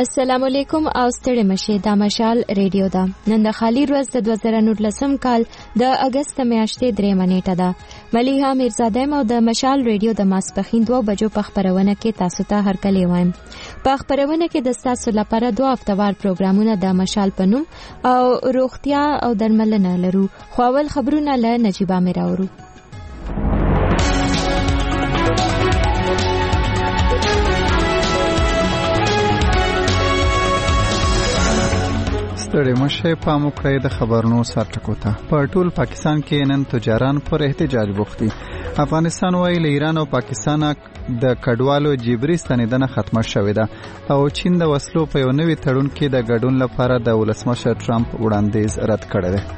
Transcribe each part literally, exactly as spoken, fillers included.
السلام علیکم او ستړي مشه د مشال ریډیو دا نن د خالی ورځ د دوه زره نولسم کال د اگست میاشتې درې منېټه ده ملیحه میرزاده مو د مشال ریډیو د ماسپخین دوه بجو په خبرونه کې تاسو ته هرکلی وایم. په خبرونه کې د تاسو لپاره دوه هفتوار پروګرامونه د مشال پنوم او روغتیا او درملنه لرو. خو اول خبرونه له نجيبه میراورو. ستړي مشه پام وکړئ د خبرونو سرټکو ته. په ټول پاکستان کې نن تجاران پر احتجاج بوختي. افغانستان وايي له ایران او پاکستان د کډوالو جبري ستنیدنه ختمه شوې ده او چین د وسلو په یو نوي تړون کې د ګډون لپاره د ولسمشر ټرمپ وړاندیز رد کړی دی.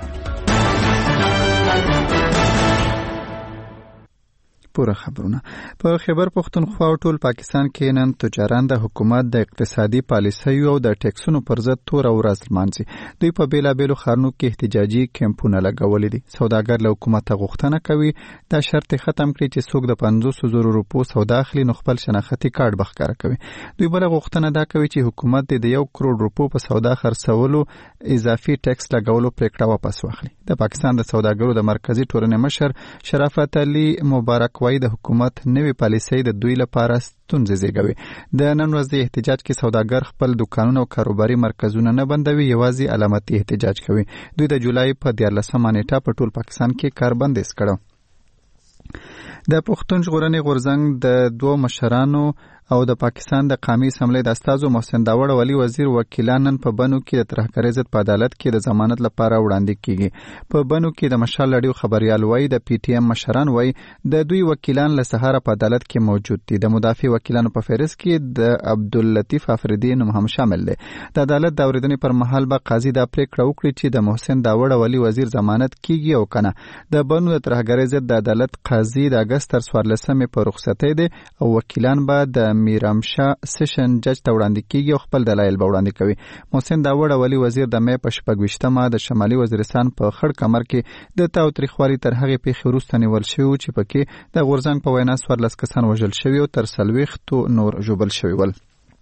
پوره خبرونه. په خیبر پختونخوا او ټول پاکستان کې نن تجاران د حکومت د اقتصادي پالیسیو او د ټیکسونو پر ضد تور ورځ لمانځي. دوی په بیلابېلو ښارونو کې احتجاجي کیمپونه لګولي دي. سوداګر له حکومت غوښتنه کوي دا شرط ختم کړي چې څوک د پنځوس زره روپو سودا اخلي نو خپل شناختي کارت بخښاره کوي. دوی بل غوښتنه دا کوي چې حکومت د یو کروڑ روپو په سودا خرڅولو اضافي ټیکس لګولو پریکړه واپس واخلي. د پاکستان د سوداګرو د مرکزی ټولنې مشر شرافت علي مبارک وايي د حکومت نوې پالیسۍ د دوی لپاره ستونزې زیږوي. د نن ورځ د احتجاج کې سوداګر خپل دکانونه او کاروباري مرکزونه نه بندوي، یوازې علامتي احتجاج کوي. دوی د جولای په دیارلسمه نیټه په ټول پاکستان کې کار بندیز کړو. د پښتون ژغورنې غورځنګ د دوه مشرانو او د پاکستان د قومي اسمبلی د استازو محسن داوړ او علي وزیر وکیلان نن په بنو کې د ترهګرۍ ضد په عدالت کې د ضمانت لپاره وړاندې کیږي. په بنو کې د مشال لړیو خبريال وایي د پی ټی ایم مشران وایي د دوی وکیلان له سهار په عدالت کې موجود دي. د مدافع وکیلانو په فهرست کې د عبداللطیف افریدی نوم هم شامل دی. د عدالت د اوریدنې پر مهال به قاضي دا پریکړه وکړي چې د محسن داوړ او علي وزیر ضمانت کیږي او کنه. د بنو د ترهګرۍ ضد د عدالت قاضي د اگست تر څوارلسمې په رخصتۍ دي او وکیلان به د میرامشاه سیشن جج ته وړاندې کیږي او خپل دلایل به وړاندې کوي. محسن داوړ او علي وزیر د مې په شپږویشتمه د شمالي وزیرستان په خړ کمر کې د تاوتریخوالي تر هغې پیښې وروسته نیول شوي چې پکې د غورځنګ په وینا څوارلس کسان وژل شوي او تر څلوېښتو نور ژوبل شوي ول.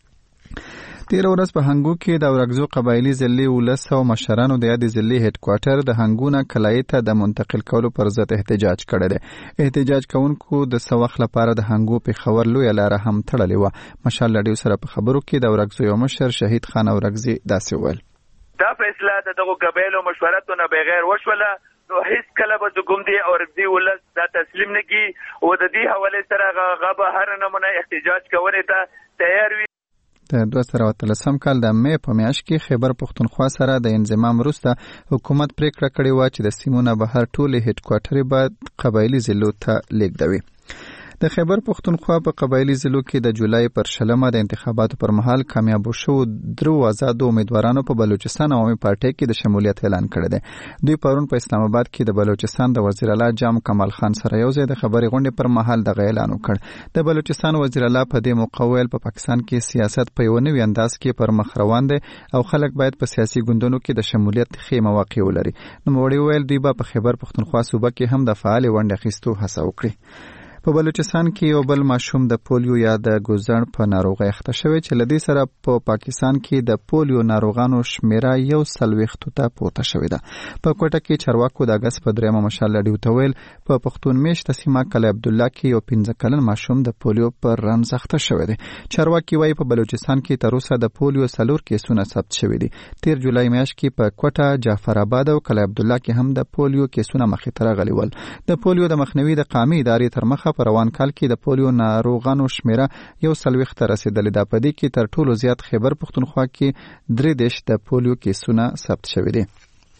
تیر ورځ په هنګو کې د اورګزو قبایلی ضلعي ولس او مشرانو د یادې ضلعي هډ کوارټر د هنګونه کلای ته د منتقل کولو پر ضد احتجاج کړی دی. احتجاج کوونکو د څه وخت لپاره د هنګو پیښور لویه لاره هم تړلې وه. مشال لډیو سره په خبرو کې د اورګزو یو مشر شهید خان اورګزي داسې وویل: دا فیصله د دغو قبایلو مشورتو نه بغیر وشوله نو هیڅ کله به د کوم دی اورګزي ولس دا تسلیم نه کی او د دې حواله سره غبه هر نمونه احتجاج کوي ته تیار وي. د دوه زره اتلسم کال د مې په میاشت کې خیبر پختونخوا سره د انضمام وروسته حکومت پریکړه کړې وه چې د سیمو نه بهر ټولې هډ کوارټرې به قبایلي ضلعو ته لیږدوي. د خیبر پختونخوا په قبایلي ضلعو کې د جولای پر شلمه د انتخاباتو پر مهال کامیاب شو درو آزادو امیدوارانو په بلوچستان عوامي پارټۍ کې د شمولیت اعلان کړی دی. دوی پرون په اسلام آباد کې د بلوچستان د وزیر اعلی جام کمال خان سره یو ځای د خبري غونډې پر مهال دغه اعلان وکړ. د بلوچستان وزیر اعلی په دې موقع ویل په پاکستان کې سیاست په یو نوي انداز کې پر مخ روان دی او خلک باید په سیاسي ګوندونو کې د شمولیت ښې مواقع ولري. نو موري ویل دوی به په خیبر پختونخوا صوبه کې هم د فعال ونډه اخیستو هڅه وکړي. په بلوچستان کې یو بل ماشوم د پولیو یا د ګوزړ په ناروغۍ اخته شوی چې لدی سره په پا پاکستان کې د پولیو ناروغانو شمیره یو سلويختو ته پورته شوې ده. په کوټه کې چارواکو د اگست په درېمه مشال لډیو ته ویل په پښتون میشته سیمه کلی عبدالله کې یو پنځه کلن ماشوم د پولیو پر رنځ اخته شوی دی. چارواکي وایي په بلوچستان کې تر اوسه د پولیو څلور کیسونه ثبت شوي دي. تیر جولای میاشت کې په کوټه، جعفر آباد او کلی عبدالله کې هم د پولیو کیسونه مخې ته راغلي ول. د پولیو د مخنیوي د قومي ادارې تر مخه په روان کال کې د پولیو ناروغانو شمیره یو سلويخت ته رسیدلې ده. په دې کې تر ټولو زیات خیبر پختونخوا کې درې دیش د پولیو کیسونه ثبت شوي دي.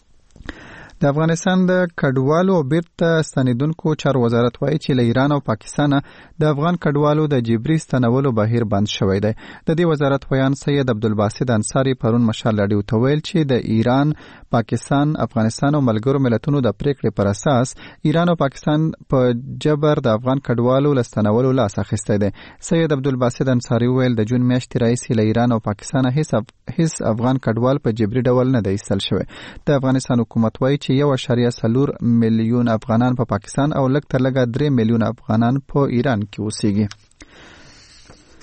د افغانستان د کډوالو او بیرته ستنیدونکو چارو وزارت وایي چې له ایران او پاکستان د افغان کډوالو د جبري ستنولو بهیر بند شوی دی. د دې وزارت ویان سید عبدالباسط انصاری پرون مشال لډیو ته ویل چې د ایران، پاکستان، افغانستان او ملګرو ملتونو د پریکړې پر اساس ایران او پاکستان په جبر د افغان کډوالو لستنولو لاس اخیستی دی. سید عبدالباسط انصاری ویل د جون میاشتې راهیسې له ایران او پاکستان هیڅ هیڅ افغان کډوال په جبري ډول نه دی ایستل شوی. د افغانستان حکومت وایي چې یو اشاریه څلور میلیون افغانان په پاکستان او لږ تر لږه درې میلیون افغانان په ایران کې اوسېږي.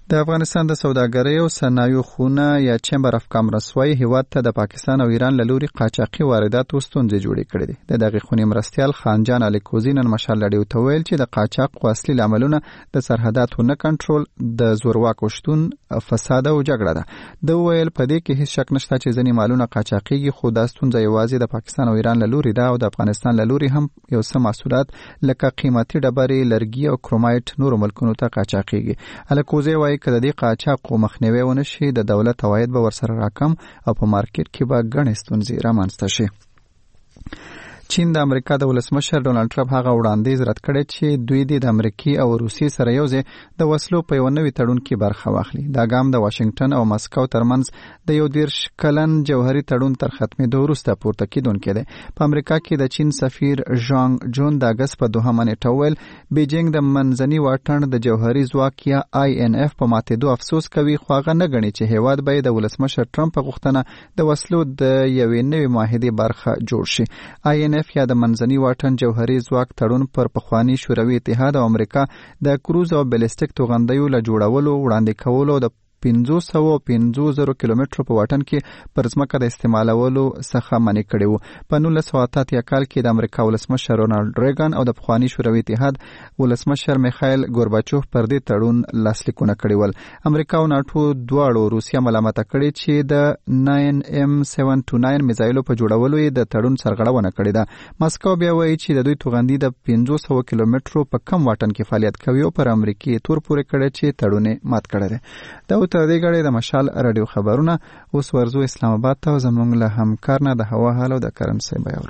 د افغانستان د سوداګرۍ او صنایعو خونه یا چمبر اف کامرس وايي هیواد ته د پاکستان او ایران له لوري قاچاقي وارداتو ستونزې جوړې کړې دي. د دغې خونې مرستیال خانجان علي کوزي نن مشال راډیو ته ویل چې د قاچاق اصلي لاملونه د سرحداتو نه کنټرول، د زورواکو شتون، فساد او جګړه ده. د ویل په دې کې هیڅ شک نشته چې ځینې مالونه قاچاقيږي، خو دا ستونزه یوازې د پاکستان او ایران له لوري ده او د افغانستان له لوري هم یو څه محصولات لکه قیمتي ډبرې، لرګي او کرومایټ نورو ملکونو ته قاچاقيږي. علي کوزي وايي که د دې قاچاق مخنیوی ونشي د دولت عواید به ورسره راکم او په مارکیټ کې به ګڼې ستونزې رامنځته شي. چین د امریکا د ولسمشر ډونالد ټرمپ هغه وړاندیز رد کړی چې دوی د امریکای او روسیې سره یوځای د وسلو په یو نوي تړون کې برخه واخلي. دا ګام د واشنگټن او مسکو ترمنځ د یو دیرش کلن جوهري تړون تر ختمېدو وروسته پورته کیدونکی دی. په امریکا کې د چین سفیر ژانګ جون د اګست په دوهمه نیټه ویل بیجینګ د منځني واټن د جوهري ځواک یا آی ان اف په ماتېدو افسوس کوي، خو هغه نه ګڼي چې هیواد به د ولسمشر ټرمپ په غوښتنه د وسلو د یوې نوې معاهدې برخه جوړ شي. آی ان اف یا د منځني واټن جوهري ځواک تړون پر پخوانی شوروي اتحاد او امریکا د کروز او بلیسټیک توغندیو له جوړولو، وړاندې کولو د پنځه سوه پنځه زره کیلومترو په واټن کې پر ځمکه د استعمالولو څخه منع کړی وو. په نولس سوه اته اتیا کال کې د امریکا ولسمشر رونالډ ریګن او د پخوانی شوروي اتحاد ولسمشر میخایل ګورباچوف پر دې تړون لاسلیکونه کړي ول. امریکا او ناټو دواړو روسیا ملامت کړي چې د ناین ام سیون ټو ناین میزایلو په جوړولو یې د تړون سرغړونه کړې ده. مسکو بیا وایي چې د دوی توغندي د پنځه سوه کیلومترو په کم واټن کې فعالیت کوي او پر امریکای تور پورې کړي چې تړون یې مات کړی دی. دا تر دې غړي د مشال رادیو خبرونه اوس ورزو اسلام آباد ته زمونږ له همکار نه د هوا حال او د کرنسي بیاورو.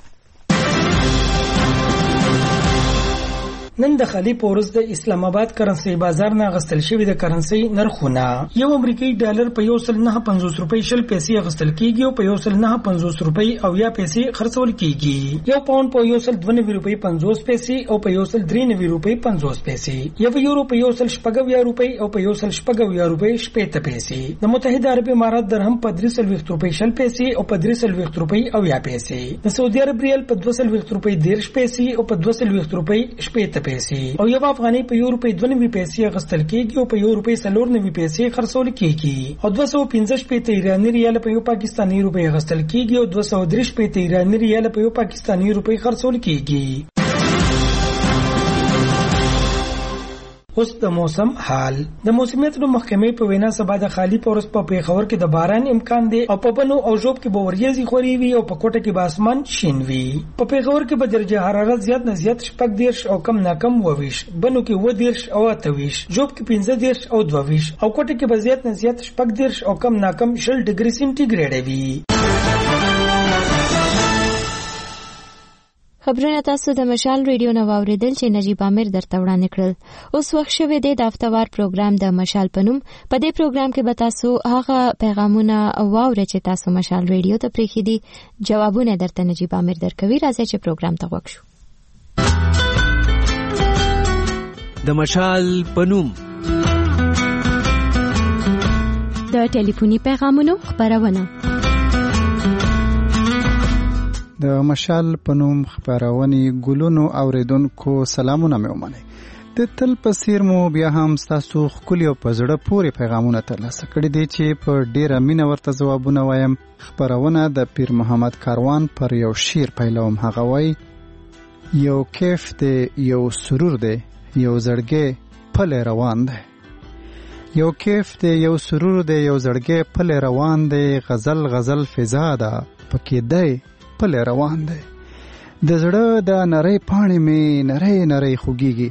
نن د خلی پورز د اسلام آباد کرنسي بازار نه غستل شوی د کرنسي نرخونه یو امریکایي ډالر په یو سل نه پنځوس روپۍ شل پیسې غستل کیږي او په یو سل نه پنځوس روپۍ او یا پیسې خرڅول کیږي. یو پاوند په یو سل دوه نوي روپۍ پنځوس پیسې او په یو سل درې نوي روپۍ پنځوس پیسې. یو یورو په یو سل شپږ اویا روپۍ او په یو سل شپږ اویا روپۍ شپږ پیسې. د متحده عرب امارات درهم په درې سل ویشت روپۍ شل پیسې او په درې سل ویشت روپۍ اویا پیسې. د سعودي عرب ریال په دوه سل ویشت روپۍ دیرش پیسې او په دوه سل ویشت روپۍ شپږ پیسې. او یو افغاني په یو روپۍ دوه نوي پیسې غستل کیږي او په یو روپۍ څلور نوي پیسې خرڅول کیږي. او دوه سوه پنځه شپېته ایراني ریال په یو پاکستاني روپۍ غستل کیږي او دوه سوه درې شپېته ایراني ریال په یو پاکستاني روپۍ خرڅول کیږي. اوس د موسم حال. د موسمیت د محکمې په وینا سبا د خالی پورس په پیښور کې د باران امکان دی او په بنو او ژوب کې به وریځي خوري وي او په کوټه کې به اسمان شین وي. په پیښور کې به درجه حرارت زیات نه زیات شپږ دیرش او کم نه کم وویش، بنو کې و دیرش او اته ویش، ژوب کې پنځه دیرش او دوه ویش او کوټه کې به زیات نه زیات شپږ دیرش او کم نه کم شل ډیګري سنټیګریډ وي. خبرونه تاسو د مشال ریډیو نو اوریدل چې نجیب امیر درته وړاندې کړل. اوس وخت شوه د هفتوار پروګرام د مشال پنوم. په دې پروګرام کې به تاسو هغه پیغامونه واورئ چې تاسو مشال ریډیو ته پریښي دي. جوابونه درته نجیب امیر درکوي. راځئ چې پروګرام ته وګورو. د مشال پنوم د ټلیفوني پیغامونو خبرونه. د مشال پنوم خبرونه ګلونو اوریدونکو سلامونه مې ومنئ. د تل پسیر مو بیا هم تاسو خپل او پزړه پورې پیغامونه ترلاسه کړي دي چې په ډیره مینه ورته ځوابونه وایم. خبرونه د پیر محمد کاروان پر یو شعر پیلوم. هغه وایي یو کیف دی، یو سرور دی، یو زړګی پل روان دی. یو کیف دی، یو سرور دی، یو زړګی پل روان دی. غزل غزل فضا ده پکې دی پل روان دی. د زړه د نری پاڼې می نری نری خوږیږي.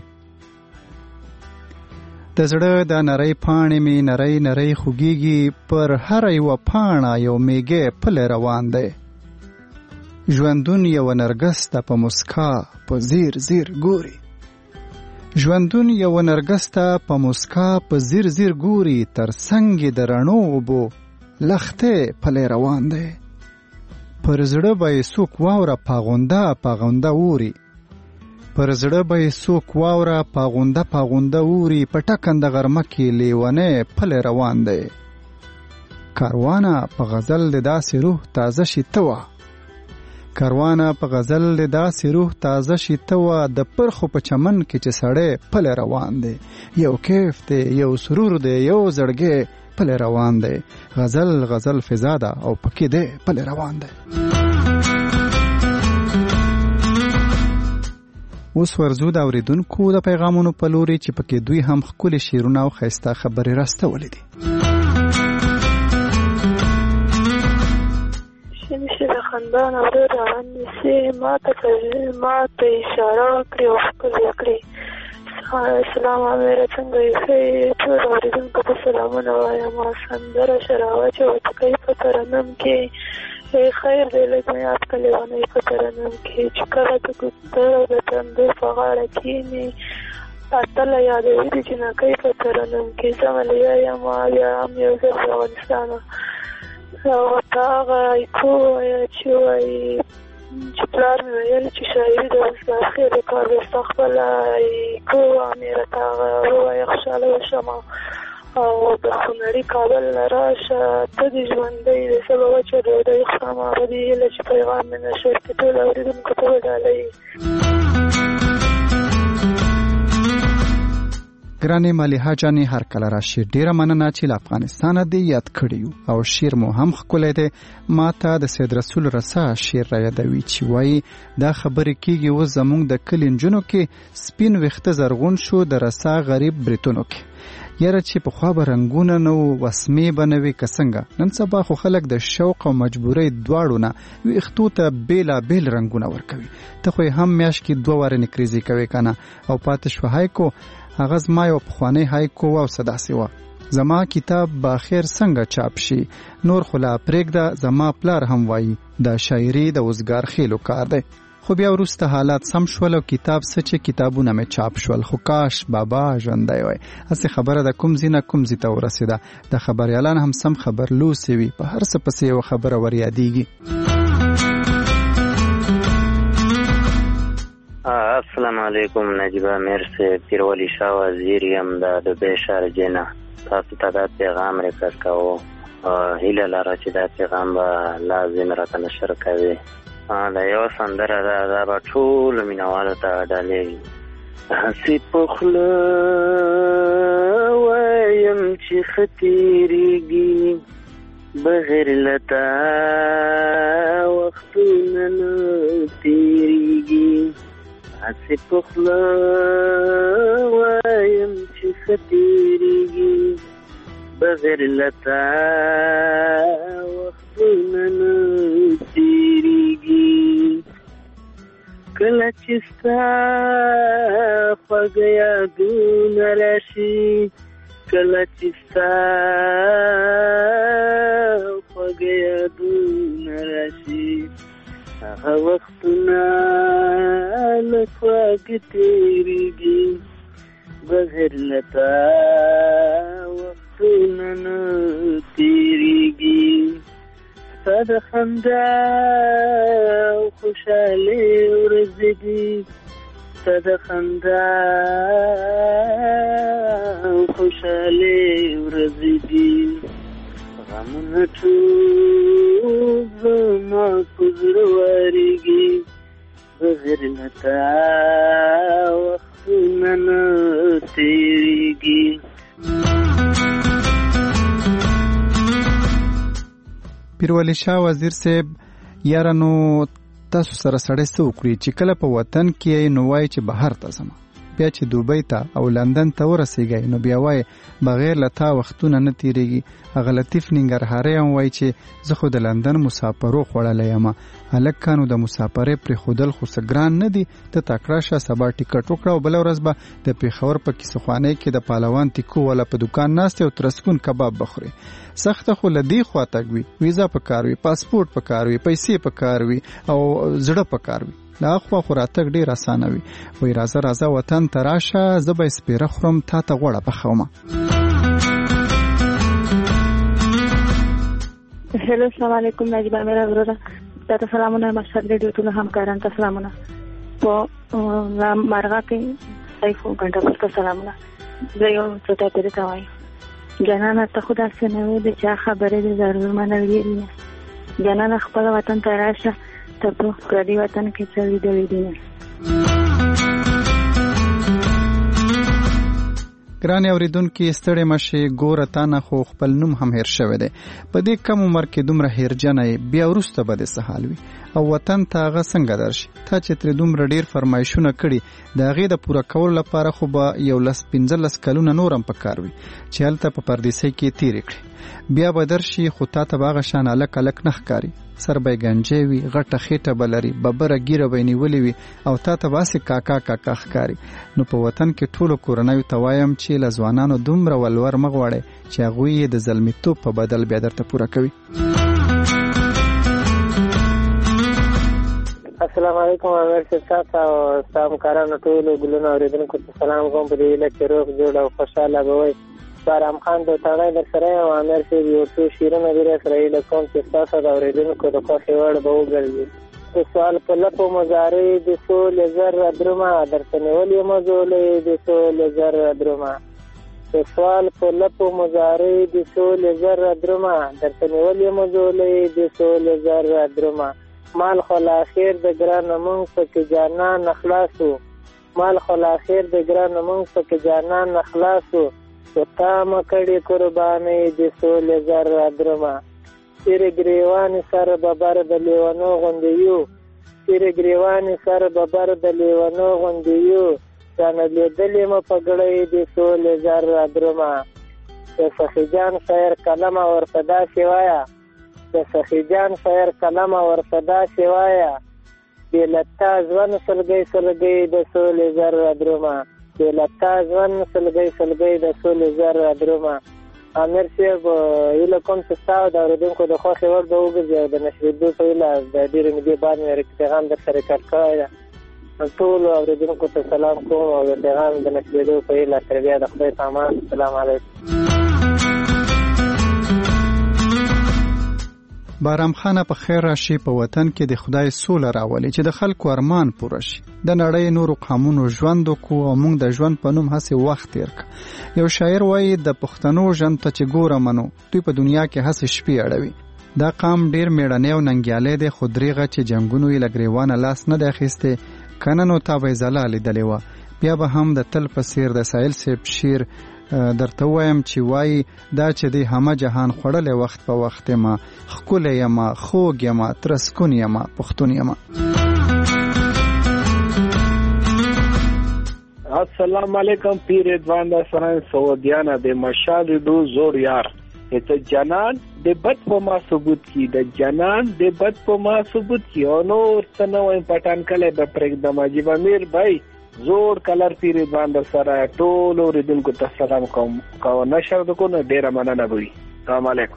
د زړه د نری پاڼې می نری نری خوږیږي. پر هر یو پاڼه یو میګه پل روان دی. ژوندون یو نرګس ته په مسکا په زیر زیر ګوري. ژوندون یو نرګس ته په مسکا په زیر زیر ګوري. تر څنګ د رڼو اوبو لخته پل روان دی. پر زړه به څوک واوره پاغونده پاغونده اوري. پر زړه به څوک واوره پاغونده پاغونده اوري. په ټکنده غرمه کې لیونی پل روان دی. کاروانه په غزل د داسې روح تازه شي ته وه. کاروانه په غزل د داسې روح تازه شي ته وا د پرخو په چمن کې چې سړی پل روان دی یو کیف دی یو سرور دی یو زړګی پل روان دی غزل غزل فضا ده او پکې دی پل روان دی. اوس ورزو د اوریدونکو د پیغامونو په لوري چې پکې دوی هم ښکلي شعرونه او ښایسته خبرې راستولې دي. شمشیر خندان او روان نسی ما ته ما ته اشاره کړې او ښکلې کړې. السلام علیکم څنګه یې ټول اوریدونکو ته سلامونه وایم. سندره شراوت او تکای په ترنم کې خیر دې لږ مې یاد کړې ونه په ترنم کې چې کله د ګوتره د تندر په غاړه کښېني اتله یادوي د جنکۍ په ترنم کې زملیا یم بیا هم یو ځل د افغانستانه او ورته هغه ایکو چې وایي چې پلار مې ویل چې شاعري د وسګار خیرې کار وسته خپله ایکو امې راته هغه ووایه خوشحاله وشم او د هنري کابل نه راشه ته دې ژوندی د سبا وچه ډوډۍ خورم هغه دې هیله چې پیغام مې نشر کې ټول اورېدونکو ته وډالوي. ګرانې ملیحه جانې هر کله راشي ډیره مننه چې له افغانستانه دې یاد کړی او شعر مو هم ښکلی دی. ما ته د سید رسول رسا شعر را یادوي چې وایي دا خبرې کېږي اوس زموږ د کلي نجونو کې سپین ویښته زرغون شو د رسا غریب بریتونو کې یاره چې پخوا به رنګونه نه وو وسمې به نه وي که څنګه نن سبا خو خلک د شوق او مجبورۍ دواړو نه ویښتو ته بېلابېل رنګونه ورکوي. ته خو یې هم میاشت کې دوه واره نکریزې کوې که نه او پاتې شوه هایکو. هغه زما یو پخوانی هایکو او څه داسې وه زما کتاب به آخر څنګه چاپ شي نور خو لا پرېږده زما پلار هم وایي دا شاعري د اوزګار خېلو کار دی. خو بیا وروسته حالات سم شول او کتاب څه چې کتابونه مې چاپ شول خو کاش بابا ژوندی وای. هسې خبره د کوم ځای نه کوم ځای ته ورسېده د خبریالان هم سم خبر لوسې وي په هر څه پسې یوه خبره ور یادېږي. السلام علیکم نجیبه مرسی پیرولی شاه وزیر یم د دوبۍ شارجې نه. تاسو ته دا پیغام ریکارډ کوو هیله لره چې دا پیغام به لازم راته نشر کوي. دا یو سندره ده دا به ټولو مینهوالو ته ډالېږي. هسې په خوله وایم چې ښه تېرېږي بغیر له تا وختونه نه تېرېږي. هسې په خوله وایم چې ښه تېرېږي بغیر له تا وختونه نه تېرېږي. کله چې ستا خوږه یادونه راشي کله چې ستا خوږه یادونه راشي هغه وختونه له خواږه تېرېږي بغیر له تا وختونه نه تېرېږي. ستا د خندا او خوشحالۍ ورځې دي ستا د خندا او خوشحالۍ ورځې دي غمونه ټول زما په زړه واریږي بغیر له تا وختونه نه تېرېږي. پیرولی شاه وزیر صاحب یاره نو تاسو سره سړی څه وکړي چې کله په وطن کې نو وایي چې بهر ته ځم بیا چې دوبۍ ته او لندن ته ورسېږئ نو بیا وایي بغیر له تا وختونه نه تېرېږي. هغه لطیف ننګرهاری هم وایي چې زه خو د لندن مسافرو خوړلی یم. هلکه نو د مسافرۍ پرېښودل خو څه ګران نه دي ته تکړه شه سبا ټیکټ وکړه او بله ورځ به د پېښور په کیسهخوانۍ کې د پهلوان تیکو والا په دوکان ناست او ترسکون کباب بخوري. سخته خو له دې خوا تګ وي ویزا پکار وي پاسپورټ پکار وي پیسې پکار وي او زړه پکار وي له اخوا خو راتګ ډېر اسانه وي. وایي راځه راځه وطن ته راشه زه به یې سپېره خورم تا ته غوړه پخومه. هلو السلام علیکم نجیبه میرا وروره تاته سلامونه مشهد ریډیو ټولو همکارانو ته سلامونه په مارغا کې سیفو ګنټه پسته سلامونه. زه یو څه ته پرې ته وایم جانانه ته خو داسې نه وې د چا خبرې دې ضرور منل دي جانانه خپل وطن ته راشه ته په پردي وطن کې څه دي. ګرانې اوریدونکي ستړې مشي ګوره تا نه خو خپل نوم هم هیر شوی دی. په دې کم عمر کې دومره هیرجنه بیا وروسته به دې څه حال وي او وطن ته هغه څنګه درشي؟ تا چې ترې دومره ډېر فرمایشونه کړي د هغې د پوره کولو لپاره خو به یو لس پنځلس کلونه نور هم پکار وي چې هلته په پردیسۍ کې تېرې کړي. بیا به درشي خو تا ته به هغه شان هلک هلک نه ښکاري. سر به یې ګنجی وي، غټه خېټه به لري، ببره ګیره به یې نیولې وي او تا ته به هسې کاکا کاکا ښکاري. نو په وطن کې ټولو کورنیو ته وایم چې له ځوانانو دومره ولور مه غواړئ چې هغوی یې د زلمیتوب په بدل بیا درته پوره کوي. السلام علیکم امیر صاحب او ستا همکارانو ټولو ګلونو اورېدونکو ته سلام کوم. په دې هیله چې روغ جوړ او خوشحاله به وئ. بارام خان دوتاڼی در سره یم. امیر صاحب یو څو شعرونه دې راسره هیله کوم چې ستاسو د اورېدونکو د خوښې وړ به وګرځي. د سوال په لپو مزارې د سولې زر درومه درته نیول یم زولې د سولې زر درومه. د سوال په لپو مزارې د سولې زر درومه درته نیول یم زولې د سولې زر درومه. مال خو لا خیر د ګرانه مونږ پکې جانان خلاصو. مال خو لا خیر د ګرانه مونږ پکې جانان خلاصو. و تا مکړې قربانې د سولې زر درومه. تیرې ګریوانې سر ببر د لیونو غوندې یو. تیرې ګریوانې سر ببر د لیونو غوندې یو. رانه لیدلې مه په ګړۍ د سولې زر درومه. د سخي جان شاعر کلمه ورته داسې وایه. د سخي جان شاعر کلمه ورته داسې وایه. بې لتا ژوند سلګۍ سلګۍ د سولې زر درومه. بې لتا ژوند سلګۍ سلګۍ د سولې زر درومه. امیر صاحب هیله کوم چې ستا او د اورېدونکو د خوښې وړ به وګرځي او د نشرېدو په هیله د ډېرې مودې بعد مې پیغام در سره ریکارډ کړی ده. ټولو اورېدونکو ته سلام کوم او د پیغام د نشرېدو په هیله تر بیا د خدای په امان. السلام علیکم. بارام خانه په خیر راشي. په وطن کې د خدای سوله راولي چې د خلکو ارمان پوره شي. د نړۍ نورو قومونو ژوند وکړو او موږ د ژوند په نوم هسې وخت تیر کړ. یو شاعر وایي د پښتنو ژوند ته چې ګوره منو دوی په دنیا کې هسې شپې اړوي. دا قام ډیر میړنی او ننګیالی دی خو دریغه چې جنګونو یې له ګریوانه لاس نه دی اخیستی. کنه نو تا به یې ځلا لیدلې وه. بیا به هم د تل په څېر د سایل صاحب شعر درته وایم چې وایي دا چې دی همه جهان خوړلی وخت په وخت یمه ښکلی یمه خوږ یمه ترسکون یمه پښتون یمه. السلام علیکم پیر ادوان دا سران سعودیانا د مشال دو زور یار. ایتا جنان د بد په ما ثبوت کی د جنان د بد په ما ثبوت کی او نور تنوع پټان کله به پرېږدم. عجیب امیر بھائی زور کلر پیر ادوان در سره ټول اوریدونکو ته سلام کوم. کو نشر کو نه ډیره مننه وي. السلام علیکم.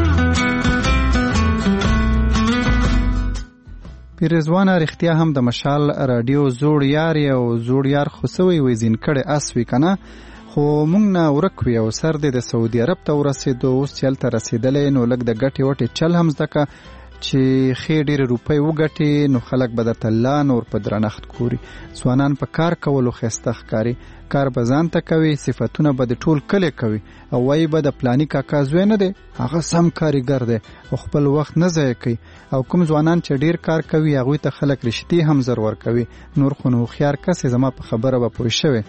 پیرزوانه رښتیا هم د مشال رادیو زوړ یار او زوړ یار خو سوی وي زین کړي اس وی کنه خو مونږ نه ورک وی او سر د سعودي عرب ته ورسېدو اوس چل ته رسیدلې نو لګ د ګټي وټي چل هم زدکه چې خې ډېر روپۍ وګټي نو خلک به درته لا نور په درنښت ګوري. ځوانان په کار کولو ښایسته ښکاري. کار به ځان ته کوي صفتونه به د ټول کلی کوي او وایي به د پلاني کاکا زوی نه دی هغه سم کاریګر دی او خپل وخت نه ضایع کوي. او کوم ځوانان چې ډېر کار کوي هغوی ته خلک رښتې هم زر ورکوي. نور خو نو هوښیار کس زما په خبره به پوه شوی.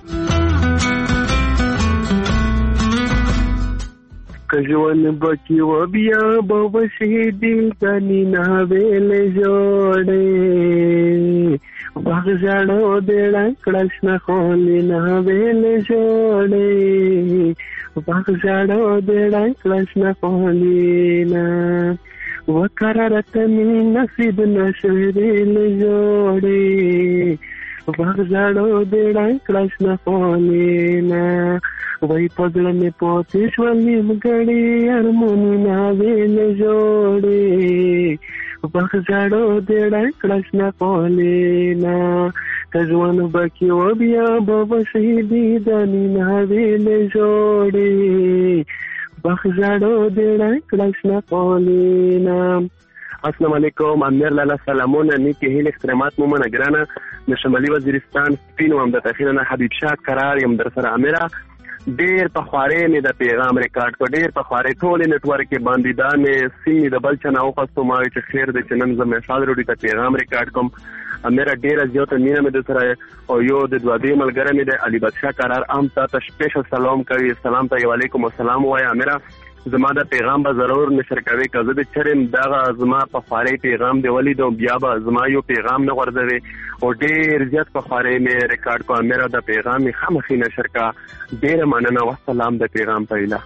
کژون بکی و بیا بوشی دل کنی ناویل جوڑے باغ جاڑو دیڑا کڑشن خولی ناویل جوڑے باغ جاڑو دیڑا کڑشن خولی نا وکرارتنی نصیب نشویل جوڑے باغ جاڑو دیڑا کڑشن خولی نا وای پګړه مې پوتې شولې مګړې ارمونی ناویل جوړې باغ جاړو دیړه کړشنا کولینا کژوان بکی و بیا بابا شهیدی دانی ناویل جوړې باغ جاړو دیړه کړشنا کولینا. السلام علیکم امیر لالا سلامونه نیکی هیل احترامات مومنه ګرانه د شمالي وزیرستان سپینو هم د تخیرنه حبیب شاه قرار یم در سره امیره ډیر په خواري مې د پیغام ریکارډ کو ډیر په خواري ټول نتورک کې باندې دا مې سیمې د بل چنه او خاصو ما چې خیر د چنن زم مثال وروډي ته پیغام ریکارډ کوم امیر ډیر زیات مینه مې د سره او یو د دوه دی ملګری مې د علي بادشاه قرار عام ته سپیشل سلام کوي سلام ته علیکم السلام وای امیر زما د پیغام به ضرور نشر کوي که زه د چرم دغه زما په خواري پیغام دی ولید او بیا به زما یو پیغام نه ورځوي او ډیر زیات په خواري مې ریکارډ کو امیر د پیغام خامخې نشر کا ډیر مننه والسلام د پیغام پهلا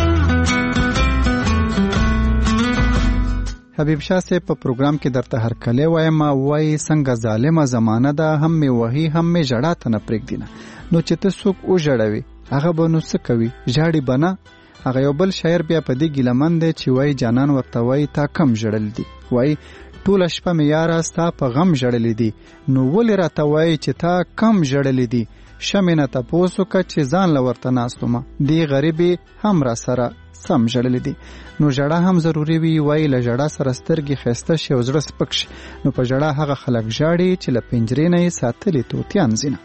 حبیب شاه سے په پروګرام کې درته هر کله وایم وای څنګه ظالمه زمانہ ده هم می وਹੀ هم می جړه ته نه پرېګ دینه نو چې ته څوک او جړوي هغه به نو څه کوي جاړي بنا هغه یو بل شاعر بیا په دې ګیلمن دی چې وای جانان ورته وای تا کم جړل دي وای ټول شپه مې یاره ستا په غم جړل دي نو ولې راته وای چې تا کم جړل دي شمنه تاسو کا چې ځان لورته ناستومه دی غریبي هم را سره سم جړل دي نو جړه هم ضروری وي وای له جړه سره سترګې خسته شي او زړه سپک شي نو په جړه هغه خلک جاړي چې له پنجرې نه ساتلې توتیان زینه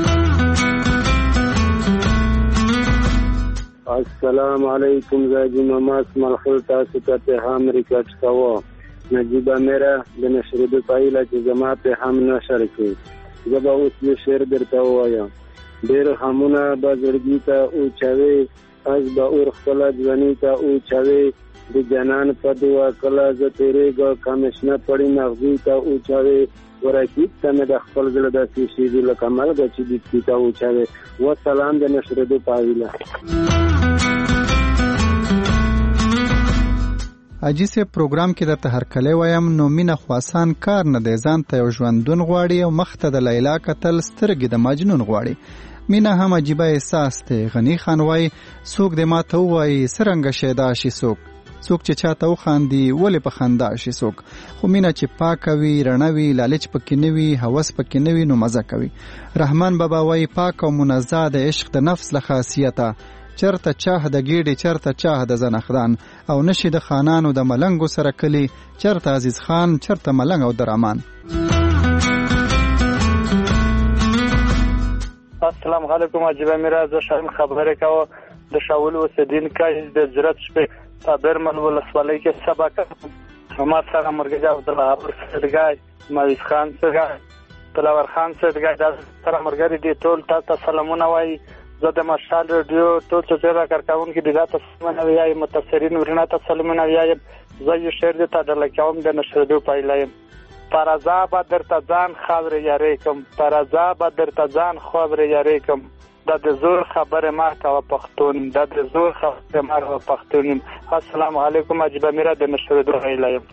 السلام علیکم زاجی مماس ملخل تاسو ته پیغام ریکارډ کوو نجیبه میرا د نشر د پایله چې زما پیغام نشر کړي زه به اوس یو شعر درته ووایم ډېر همونه به زړګي ته اوچوي از به اور خپله ځواني ته اوچوي د جانان په دعا کله زه تېرېږه کمیشنه پړي مغزي ته اوچوي ورکیب ته مې د خپل زړه داسې شي دي لکه ملګه چې دیپکي ته اوچوي وسلام د نشر د پایله اجي سه پروګرام کې درته هر کله وایم نو مینا خواسان کار نه دی ځان ته یو ژوندون غواړي او مخته د لیلا قتل سترګې د مجنون غواړي مینا هم عجیبه احساس ته غنی خان وای څوک د ماته وای سرنګ شیدا شي څوک څوک چې چاته وخاندي ولې په خندا شي څوک خو مینا چې پاکوي رڼوي لالچ پکې نوي هوس پکې نوي نو مزه کوي رحمان بابا وای پاک او منزه د عشق د نفس له خاصیته چرته چاه د گیډي چرته چاه د زنخدان او نشي د خانانو د ملنګو سره کلی چرته عزیز خان چرته ملنګ او درمان السلام علیکم عجیبه میراز شایم خبره کو د شاول وسدین کای د جرات شپه صابرمن ولسوالۍ کې سبق ما سره مرګه عبد الله ابر سرګای مایس خان سرګای تلاور خان سرګای د سره مرګري دي ټول تاسو سلامونه وای زه د مشال رادیو ټول څه را کارکون کې د تاسو سلامونه وای متفسرین ورنه تاسو سلامونه وای زه یو شعر د تدل کوم د نشر دو پایلایم پرازا به در تزان خبر یاری کوم پرازا به در تزان خبر یاری کوم د زور خبره ما کا پښتون د زور خبره ما کا پښتون السلام علیکم عجیبه میرا د نشر دو پایلایم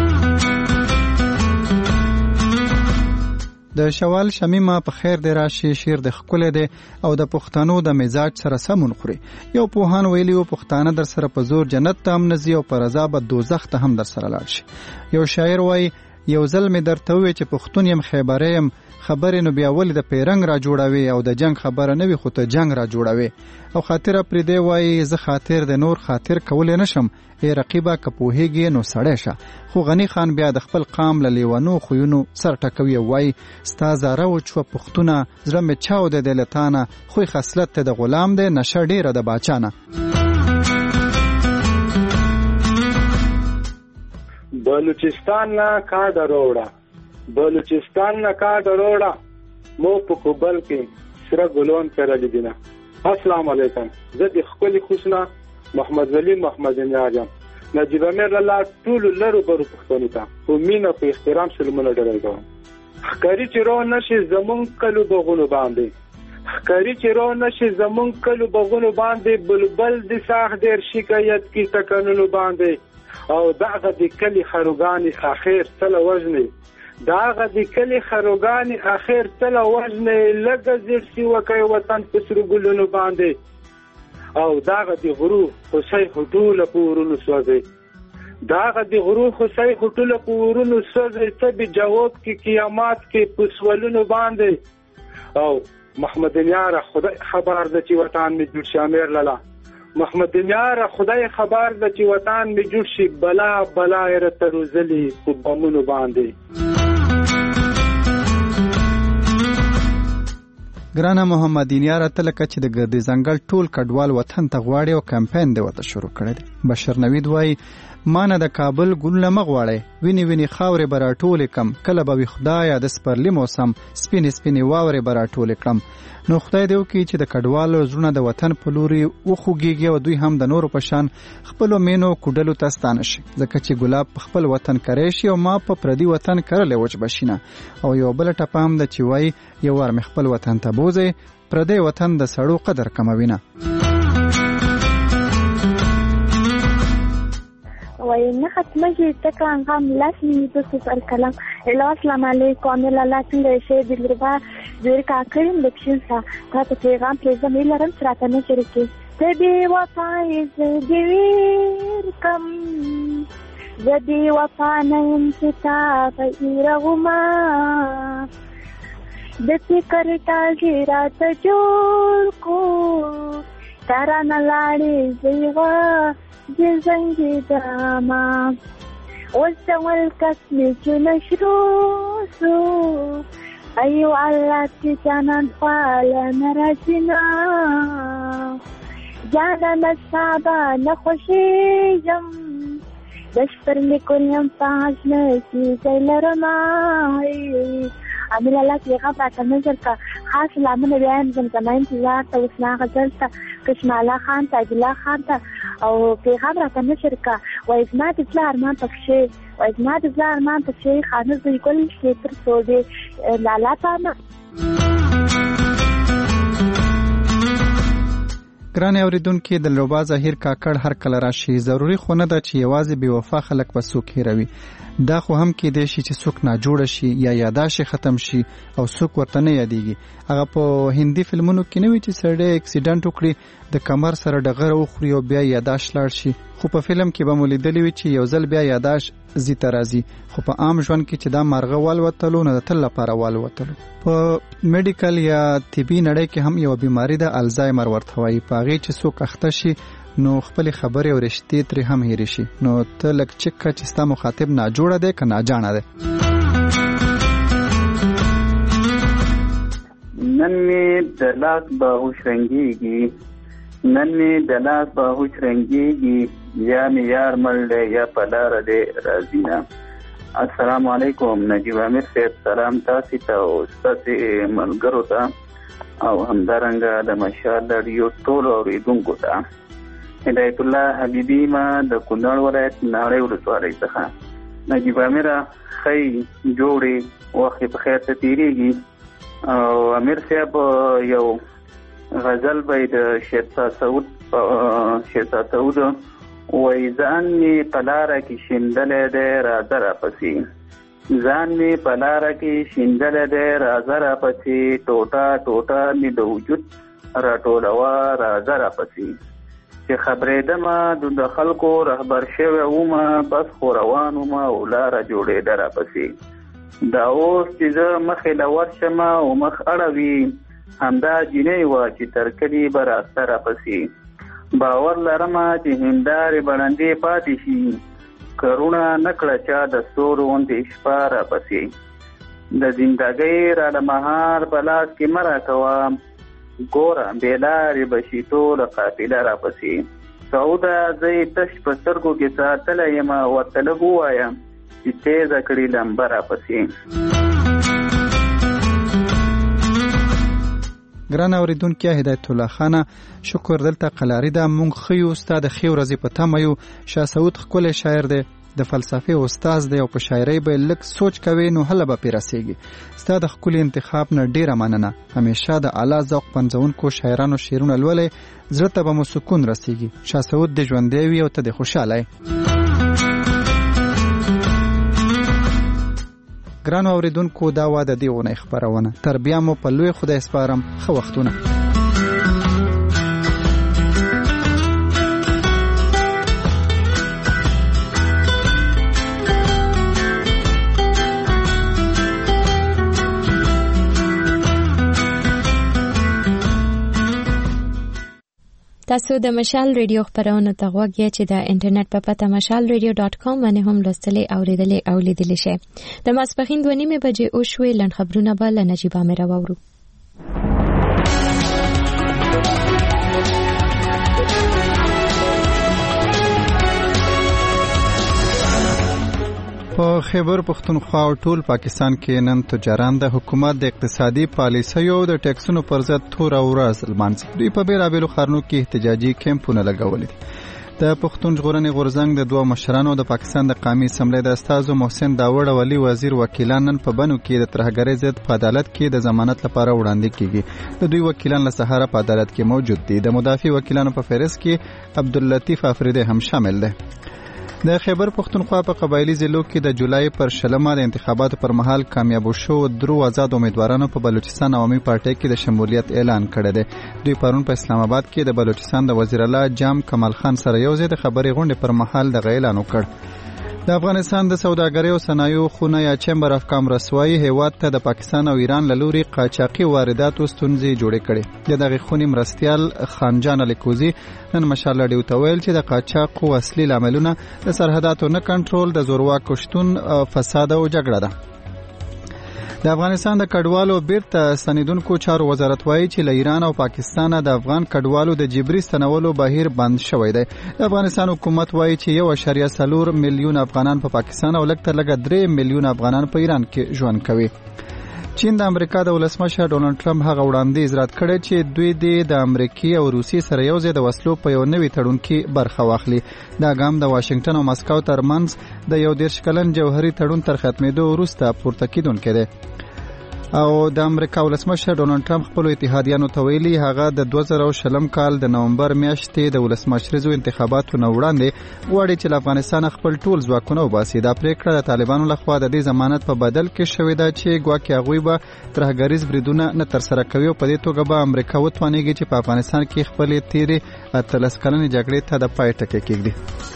د شوال شمیمه په خیر دی راشي شیر د خکل دی او د پښتنو د مزاج سره سمون خوري یو پوهان ویلی او پښتانه در سره په زور جنت ته هم نزي او پر عذاب دوزخ ته هم در سره لاړ شي یو شاعر وای یو ځل می درته وی چې پښتون يم خیبره يم خبرې نو بیا ول د پیرنګ را جوړوي او د جنگ خبره نه وي خو ته جنگ را جوړوي او خاطر پر دی وای زه خاطر د نور خاطر کول نشم ای رقیبه کپوهیږي نو سړی شه خو غنی خان بیا د خپل قام له لیوانو خوینو سر ټکوي وای ستا زاره او چو پښتونه زړه می چاو د دلتانه خو خصلت ته د غلام دی نشه ډیره د باچانه بلوچستان نه کاډ روړه بلوچستان نه کاډ روړه مو په کوبل کې سره ګلون کړل دي نه السلام علیکم زه د خپل خوشنا محمد ولی محمد نیاجم نجیب امیر الله ټول لرو برو پښتون ته او مینا په احترام سلمونه ډېر کوم خکاری چې رو نشي زمون کلو بغونو باندې خکاری چې رو نشي زمون کلو بغونو باندې بلبل د ساخ ډېر شکایت کی تکانونو باندې او دغه د کلی خروغانی اخر تل وزنی دغه د کلی خروغانی اخر تل وزنی لګ زیر سی وکي وطن پسر ګلونو باندې او دغه د غرو حسین هټول پورونو سوځي دغه د غرو حسین هټول پورونو سوځي ته به جواب کې قیامت کې پسولونو باندې او محمد نیاره خدای خبر د چې وطن می جوړ شامیر لاله محمد نیاره خدای خبر د چې وطن می جوړ شي بلا بلا رته روزلی په بمونو باندې ګرانه محمدینیار ته لکه چې د ګردې ځنګل ټول کډوال وطن ته غواړي او کمپاین دی ورته شروع کړی دی. بشر نوید وایي ما نه د کابل ګلونه مه غواړئ، وینې وینې خاورې به راټولې کړم، کله به وي خدایه د سپرلي موسم سپینې سپینې واورې به راټولې کړم. نو خدای دې وکړي چې د کډوالو زړونه د وطن په لوري وخوږېږي او دوی هم د نورو په شان خپلو مینو کوډلو ته ستانه شي، ځکه چې ګلاب په خپل وطن کری شي او ما په پردي وطن کرلی وچ بشینه. او یو بله ټپه هم ده چې وایي یو وار مې خپل وطن ته بوځئ، پردی وطن د سړو قدر کموینه. وإن ختمجي تكران غام لاسمي بصف الكلام إلا السلام عليكم إلا لا تنجي شيء بالربا ذلك عكرين بكشنسا تاتا في غام بلزم إلا رم سرعتا نشركي زدي وطاي زدي ويركم زدي وطانا ينستا فإيرغما دتي كرتا جيرا تجوركو تارانا لاري زيغا جزنجي داما وزن الكسم جنشروسو أيو علاتي جانا فالا نراجنا جانا نسابا نخوشي جم دشتر لكل يوم فاجنا في زي لرماي عمل الله في غابة تنجر کا خاص لامن بیان زمزمه انتظار تا وسنا غزل تا کشمالا خان تا عبدالله خان تا او پیغام را تنشر کا و ازماد ازلا ارمان پکشه و ازماد ازلا ارمان پکشه خانه زوی گل شیطر سوده لالا تاما. ګرانې اورېدونکي د دلربا ظاهر کاکړ هر کله راشي، ضروري خو نه ده چې یوازې بې وفا خلک به څوک هېروي، دا خو هم کېدی شي چې څوک ناجوړه شي یا یاداشت ختم شي او څوک ورته نه یادېږي. هغه په هندي فلمونو کې نه وي چې سړی اکسیډنټ وکړي د کمر سره ډغره وخوري او بیا یاداشت لاړ شي، خو په فلم کې به مو لیدلی وي چې یو ځل بیا یاداشت ځي ته راځي، خو په عام ژوند کې چې دا مرغه والوتلو نو د تل لپاره والوتلو. په میډیکل یا طبي نړۍ کې هم یو بیماری ده الزایمر ورته وایي، په هغې چې څوک اخته شي نو خپل خبرې او رشتې ترې هم هېرې شي. نو ته لږ چک کړه چې ستا مخاطب ناجوړه دی که ناجانه دی. نن مې د لاس باهوش رنګېږي، نن مې د لاس باهوش رنګېږي، یا مې یار مړ دی یا په لاره دی راځي نه. السلام علیکم نجیب امیر صاحب، سلام تاسې ته او ستاسې ملګرو ته او همدارنګه د مشال راډیو ټولو اورېدونکو ته. هدایت الله حبیبي ما د کونړ ولایت ناړۍ ولسوالۍ څخه. نجیب امیره ښې جوړې وخت په خیر ته تېرېږي او امیر صاحب یو غزل به د شیرشاه سعود شیرشاه سعود وایي ځان مې په لاره کې شیندلی دی راځه راپسې، ځان مې په لاره کې شیندلی دی راځه راپسې، ټوټه ټوټه مې د وجود راټولوه راځه راپسې، چې خبرېدمه د خلکو رهبر شوی ومه بس خو روان ومه او لاره جوړېده راپسې. دا اوس چې زه مخې له ورشمه او مخ اړوي همدا جینۍ وه چې تر کلي به راسته راپسې. باور لرمه چې هندارې بړندې پاتې شي، کرونه نه کړه چا د ستورو غوندې شپه راپسې. د زندګۍ را له مهار په لاس کې مه راکوه، ګوره بې لارې به شي ټوله قافله راپسې. سعوده زه یې تش په سترګو کې ساتلی یم، ورته لږ ووایم چې تیزه کړي لمبه راپسې. ګران اوریدونکي هدایت الله خانه شکر دلته قلاری ده، مونږ ښه یو ستا د ښې ورځې په تمه یو. شاه سعود ښکلی شاعر دی، د فلسفې استاد دی او په شاعرۍ به لږ سوچ کوي نو هله به پرې رسېږي. ستا د ښکلي انتخاب نه ډېره مننه. همیشه د اعلی ذوق پنځونکو شاعرانو شعرونه لولئ، زړه ته به مو سکون رسېږي. شاه سعود دې ژوندی وي او ته دې خوشحاله یې. ګرانو اوریدونکو دا وا د دې اونۍ خپرونه، تر بیا مو په لوی خدای سپارم. ښه وختونه. تاسو د مشال ریډیو خبرونه ته غوږ یې چې د انټرنیټ په پته مشال ریډیو ډاټ کام باندې هم لوستلې او لیدلې او لیدلې شي. د ماسپخین دوه نیمې بجې او شوي لن خبرونه به له نجیب امیر واورو. په خیبر پختونخوا او ټول پاکستان کې نن تجاران د حکومت د اقتصادي پالیسیو د ټیکسونو پر ضد تور ورځ لمانځي. دوی په بیلابیلو ښارونو کې احتجاجي کیمپونه لګولي دي. د پښتون ژغورنې غورځنګ د دوه مشرانو د پاکستان د قومي اسمبلی د استازو محسن داوړ او علي وزیر وکیلان نن په بنو کې د ترهګرۍ ضد په عدالت کې د ضمانت لپاره وړاندې کیږي. د دوی وکیلان له سهاره په عدالت کې موجود دي. د مدافع وکیلانو په فهرست کې عبداللطیف افریدی هم شامل دی. د خیبر پختونخوا په قبایلی ضلعو کې د جولای پر شلمه د انتخاباتو پر مهال کامیاب شو درو آزاد امیدوارانو په بلوچستان عوامي پارټۍ کې د شمولیت اعلان کړی دی. دوی پرون په اسلام آباد کې د بلوچستان د وزیر اعلی جام کمال خان سره یو ځای د خبرې غونډې پر مهال دغه اعلان وکړ. د افغانستان د سوداګرۍ او صنایعو خونه یا چیمبر اف کامرس وايي هیواد ته د پاکستان او ایران له لوري قاچاقي وارداتو ستونزې جوړې کړې. د دغه خونې مرستیال خانجان الیکوزي نن مشال راډیو ته ویل چې د قاچاق او اصلي لاملونه د سرحداتو نه کنټرول، د زورواکو شتون، فساد او جګړه ده. د افغانستان د کډوالو بیرته ستنیدونکو چارو وزارت وایي چې له ایران او پاکستان د افغان کډوالو د جبري ستنولو بهیر بند شوی دی. د افغانستان حکومت وایي چې یو اعشاریه څلور میلیون افغانان په پاکستان او لږ تر لږه درې میلیون افغانان په ایران کې ژوند کوي. چین د امریکا د ولسمشر ډونالد ټرمپ هغه وړاندیز رد کړی چې دوی د امریکای او روسي سره یو ځای د وسلو په یو نوي تړون کې برخه واخلي. دا ګام د واشنگټن او مسکو ترمنځ د یو دېرش کلن جوهري تړون تر ختمېدو وروسته پورته کیدونکی دی. او د امریکا ولسمشر ډونالد ټرمپ خپل اتحادیانو ته ویلي هغه د دوه زره شلم کال د نومبر میاشتې د ولسمشریزو انتخاباتو نه وړاندې غواړي چې له افغانستان خپل ټول ځواکونه وباسي. دا پریکړه د طالبانو لخوا د دې ضمانت په بدل کې شوې ده چې ګواکې هغوی به ترهګریز بریدونه نه ترسره کوي او په دې توګه به امریکا وتوانیږي چې په افغانستان کې خپلې تیرې اتلس کلنې جګړې ته د پای ټکی کېږدي.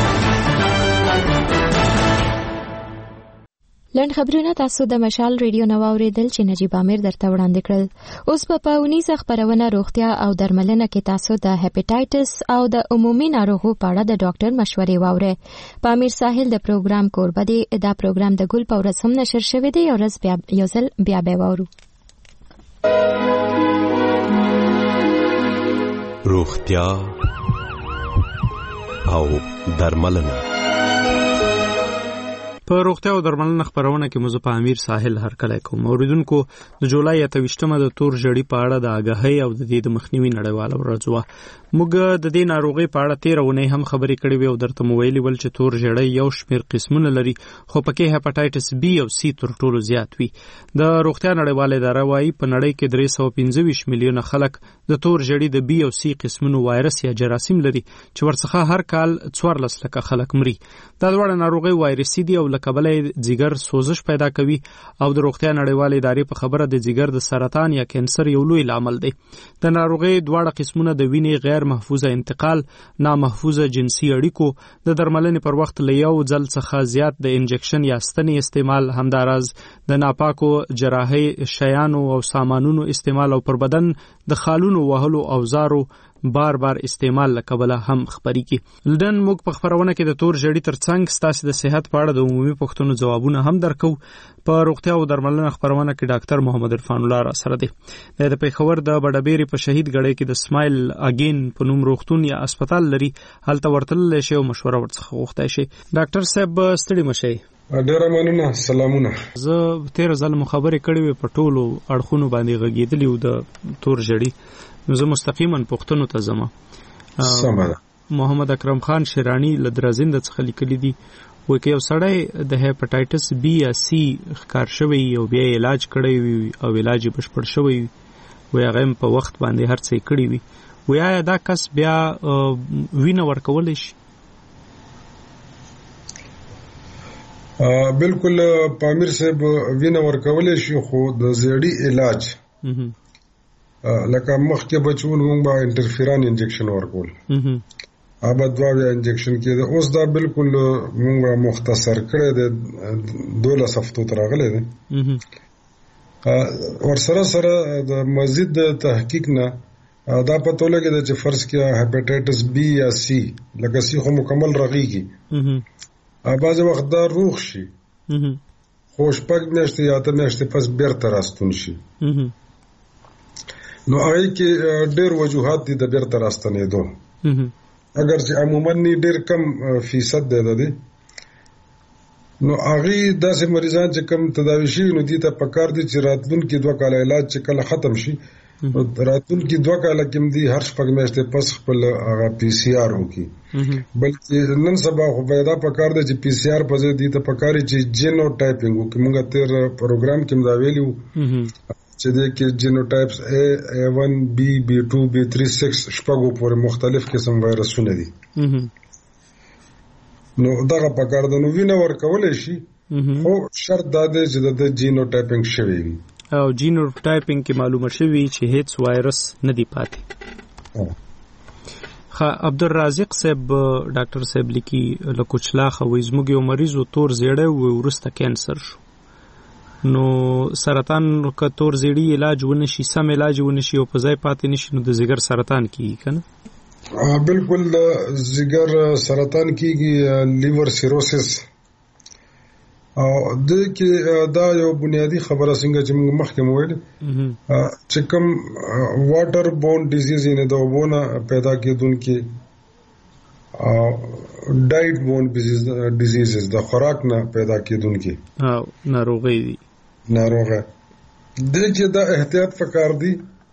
لنډ خبرونه تاسو د مشال ریډیو نو اوریدل چې نجیب امیر درته وړاندې کړل. اوس په پاونیزه خبرونه روغتیا او درملنه کې تاسو د هپاتایټس او د عمومي ناروغیو په اړه د ډاکټر مشورې واورئ. په امیر ساحل د پروګرام کوربه دی. دا پروګرام د ګل په ورځ هم نشر شوی دی. یو ورځ بیا یو ځل بیا به واورو. روغتیا او درملنه. په روغتیا او درملنه خبرونه کې موږ په امیر ساحل هرکلی کوم. اوریدونکو د جولای اتویشتمه د تور ژړی په اړه د آګاهۍ او د دې د مخنیوي نړیواله ورځ وه. موږ د دې ناروغۍ په اړه تېره اونۍ هم خبرې کړې وې او درته مو ویلي ول چې تور ژړی یو شمېر قسمونه لري خو پکې هپاټایټس بي او سی تر ټولو زیات وي. د روغتیا نړیواله اداره وایي په نړۍ کې درې سوه پنځه ویشت میلیونه خلک د تور ژړی د بي او سی قسمونو وایرس یا جراثیم لري چې ورڅخه هر کال څوارلس لکه خلک مري. دا دواړه ناروغۍ وایرسي دي او له کبله ځیګر سوزش پیدا کوي او د روغتیا نړیواله ادارې په خبره د ځیګر د سرطان یا کینسر یو لوی لامل دی. د ناروغۍ دواړه قسمونه د وینې غیر محفوظه انتقال، نامحفوظه جنسي اړیکو، د درملنې پر وخت له یو ځل څخه زیات د انجکشن یا ستنې استعمال، همداراز د ناپاکو جراحي شیانو او سامانونو استعمال او پر بدن د خالونو وهلو اوزارو بار بار استعمال لکبله هم خبري کی. لدن موږ په خبرونه کې د تور ژړی ترڅنګ ستاسو د صحت په اړه د عمومي پوښتنو ځوابونه هم درکو. په روغتیا او درملنه خبرونه کې ډاکټر محمد عرفان الله را سره دی. د پیښور د بډبېری په شهید غړې کې د سمایل اگین په نوم روغتون یا هسپتال لري. هلته ورتلل شي او مشوره ورڅخه غوښتای شي. ډاکټر صاحب ستړي مشئ. ډېر مننه. سلامونه. زه تیر ځل مخابره کړې وې په ټولو اړخونو باندې غږېدلی و د تور ژړی. نو زه مستقیما پوښتنو ته ځم. سمه ده. محمد اکرم خان شیرانی له درزند څخه لیکلی دی وایي که یو سړی د هپاټایټس بي یا سی ښکار شوی او بیا علاج کړی وي او علاج یې بشپړ شوی وي وایي هغه هم په وخت باندې هر څه یې کړي وي وایي آیا دا کس بیا وینه ورکولی شي؟ بالکل پامیر صاحب وینه ورکولی شي خو د زیړي علاج لکه مخکې بچون مونږ به انټرفیران انجکشن ورکول ابا دوا بیا انجکشن کېده. اوس دا بالکل مونږ مختصر کړی دی، دولس هفتو ته راغلی دی. ورسره سره د مزید د تحقیق نه دا پته ولګېده چې فرض کړه هپاټایټس بي یا سی، لکه سی خو مکمل رغېږي، بعضې وخت دا روغ شي خو شپږ میاشتې یا اته میاشتې پس بیرته راستون شي. نو هغې کې ډېر وجوهات دي د بیرته راستنېدو، اگر چې عموما ډېر کم فیصد دی د دې. نو هغه داسې مریضان چې کم تداوي شي نو دي ته پکار دي چې راتلونکي دوه کال علاج چې کله ختم شي راتلونکي دوه کال کې دي هر شپږ میاشتې پس خپل هغه پی سی آر وکي بلکې نن سبا خو پیدا پکار دي چې پی سی آر په ځای دي ته پکاري چې جینو ټایپینګ وکي موږ تیر پروګرام کې دا ویلو چې د کې جینوټایپس A, A one, B, B two, B three, six شپږو پورې مختلف قسم وایرسونه دي نو دغه پکار د نو وینه ورکولای شي خو شرط دا دی چې د جینوټایپینګ شوی وي او جینوټایپینګ کې معلومه شوی چې هیڅ وایرس نه دی پاتې. خا عبدالرازق صاحب ډاکټر صاحب لیکي له کوچلاخه وې زموږ یو مریض و تور زیړی و ورسته کینسر شو نو سرطان که تور زیړی علاج ونشي سم علاج ونشي او په ځای پاتې نشي نو د ځګر سرطان کیږي کنه بالکل ځګر سرطان کیږي لیور سیروسس او د کې دا یو بنیادی خبره څنګه چې موږ مخکې مو ویل چې کوم واټر بورن ډیزیز نه دا وونه پیدا کېدونکي او ډایټ بورن ډیزیزز د خوراک نه پیدا کېدونکي او ناروغي دي ناروغه د کې دا احتیاط پکار دی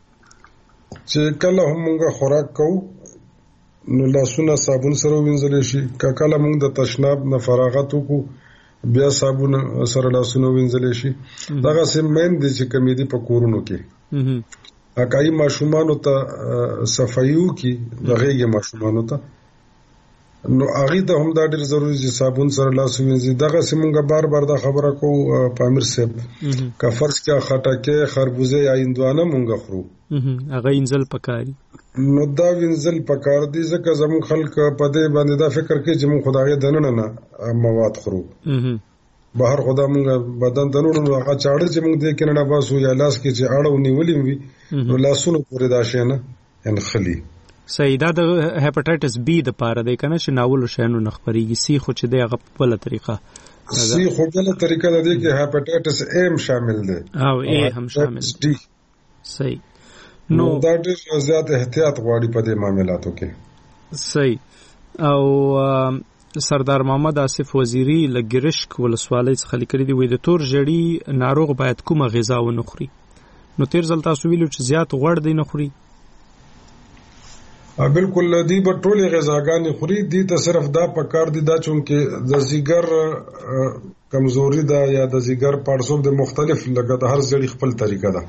چې کله هم موږ خوراک کوو نو لاسونه صابون سره وینځل شي کله موږ د تشناب نه فراغت وکړو بیا صابون سره لاسونه وینځل شي دغه سیمین دي چې کمیدي په کورونو کې اکای ماشومان ته صفایو کې دغه ماشومان ته نو هغه ته هم دا ډېر ضروری چې صابون سره لاس وینځي دغه سیمونګه بار بار دا خبره کو پامیر صاحب کا فرض کیا خټکه خربوزه یا اندوانه مونږ خورو هغه انزل پکاري نو دا وینځل پکار دي ځکه زمون خلک په دې باندې دا فکر کوي چې مون خدای دننه نه مواد خورو بهر خدا مونږ بدن دنونو هغه چاړه چې مونږ دې کنه باسو یا لاس کې چې اړه ونیولې وي نو لاسونو پورې دا شینه ان خلی سیدا د هپاتایټس بی د پاره د کنه چې ناول شینو نخبريږي سی خو چې د غو بل طریقه سی خو بل طریقه د دې کې هپاتایټس ایم شامل دی او ای هم شامل دی صحیح نو دا ډېر زیات احتیاط غواړي په دې معاملاتو کې صحیح او سردار محمد آصف وزیری لګرشک ولسوالۍ څخه لیکلي دی وې د تور جړی ناروغ باید کومه غذا ونه خوري نو تیر ځل تاسو ویلو چې زیات غوړ دی نه خوري بالکل دی په ټولې غذاګانې خوري دي ته صرف دا پکار دي دا چونکه د ځیګر کمزوري ده یا د ځیګر پړسوب د مختلف لګه د هر ځړي خپل طریقه ده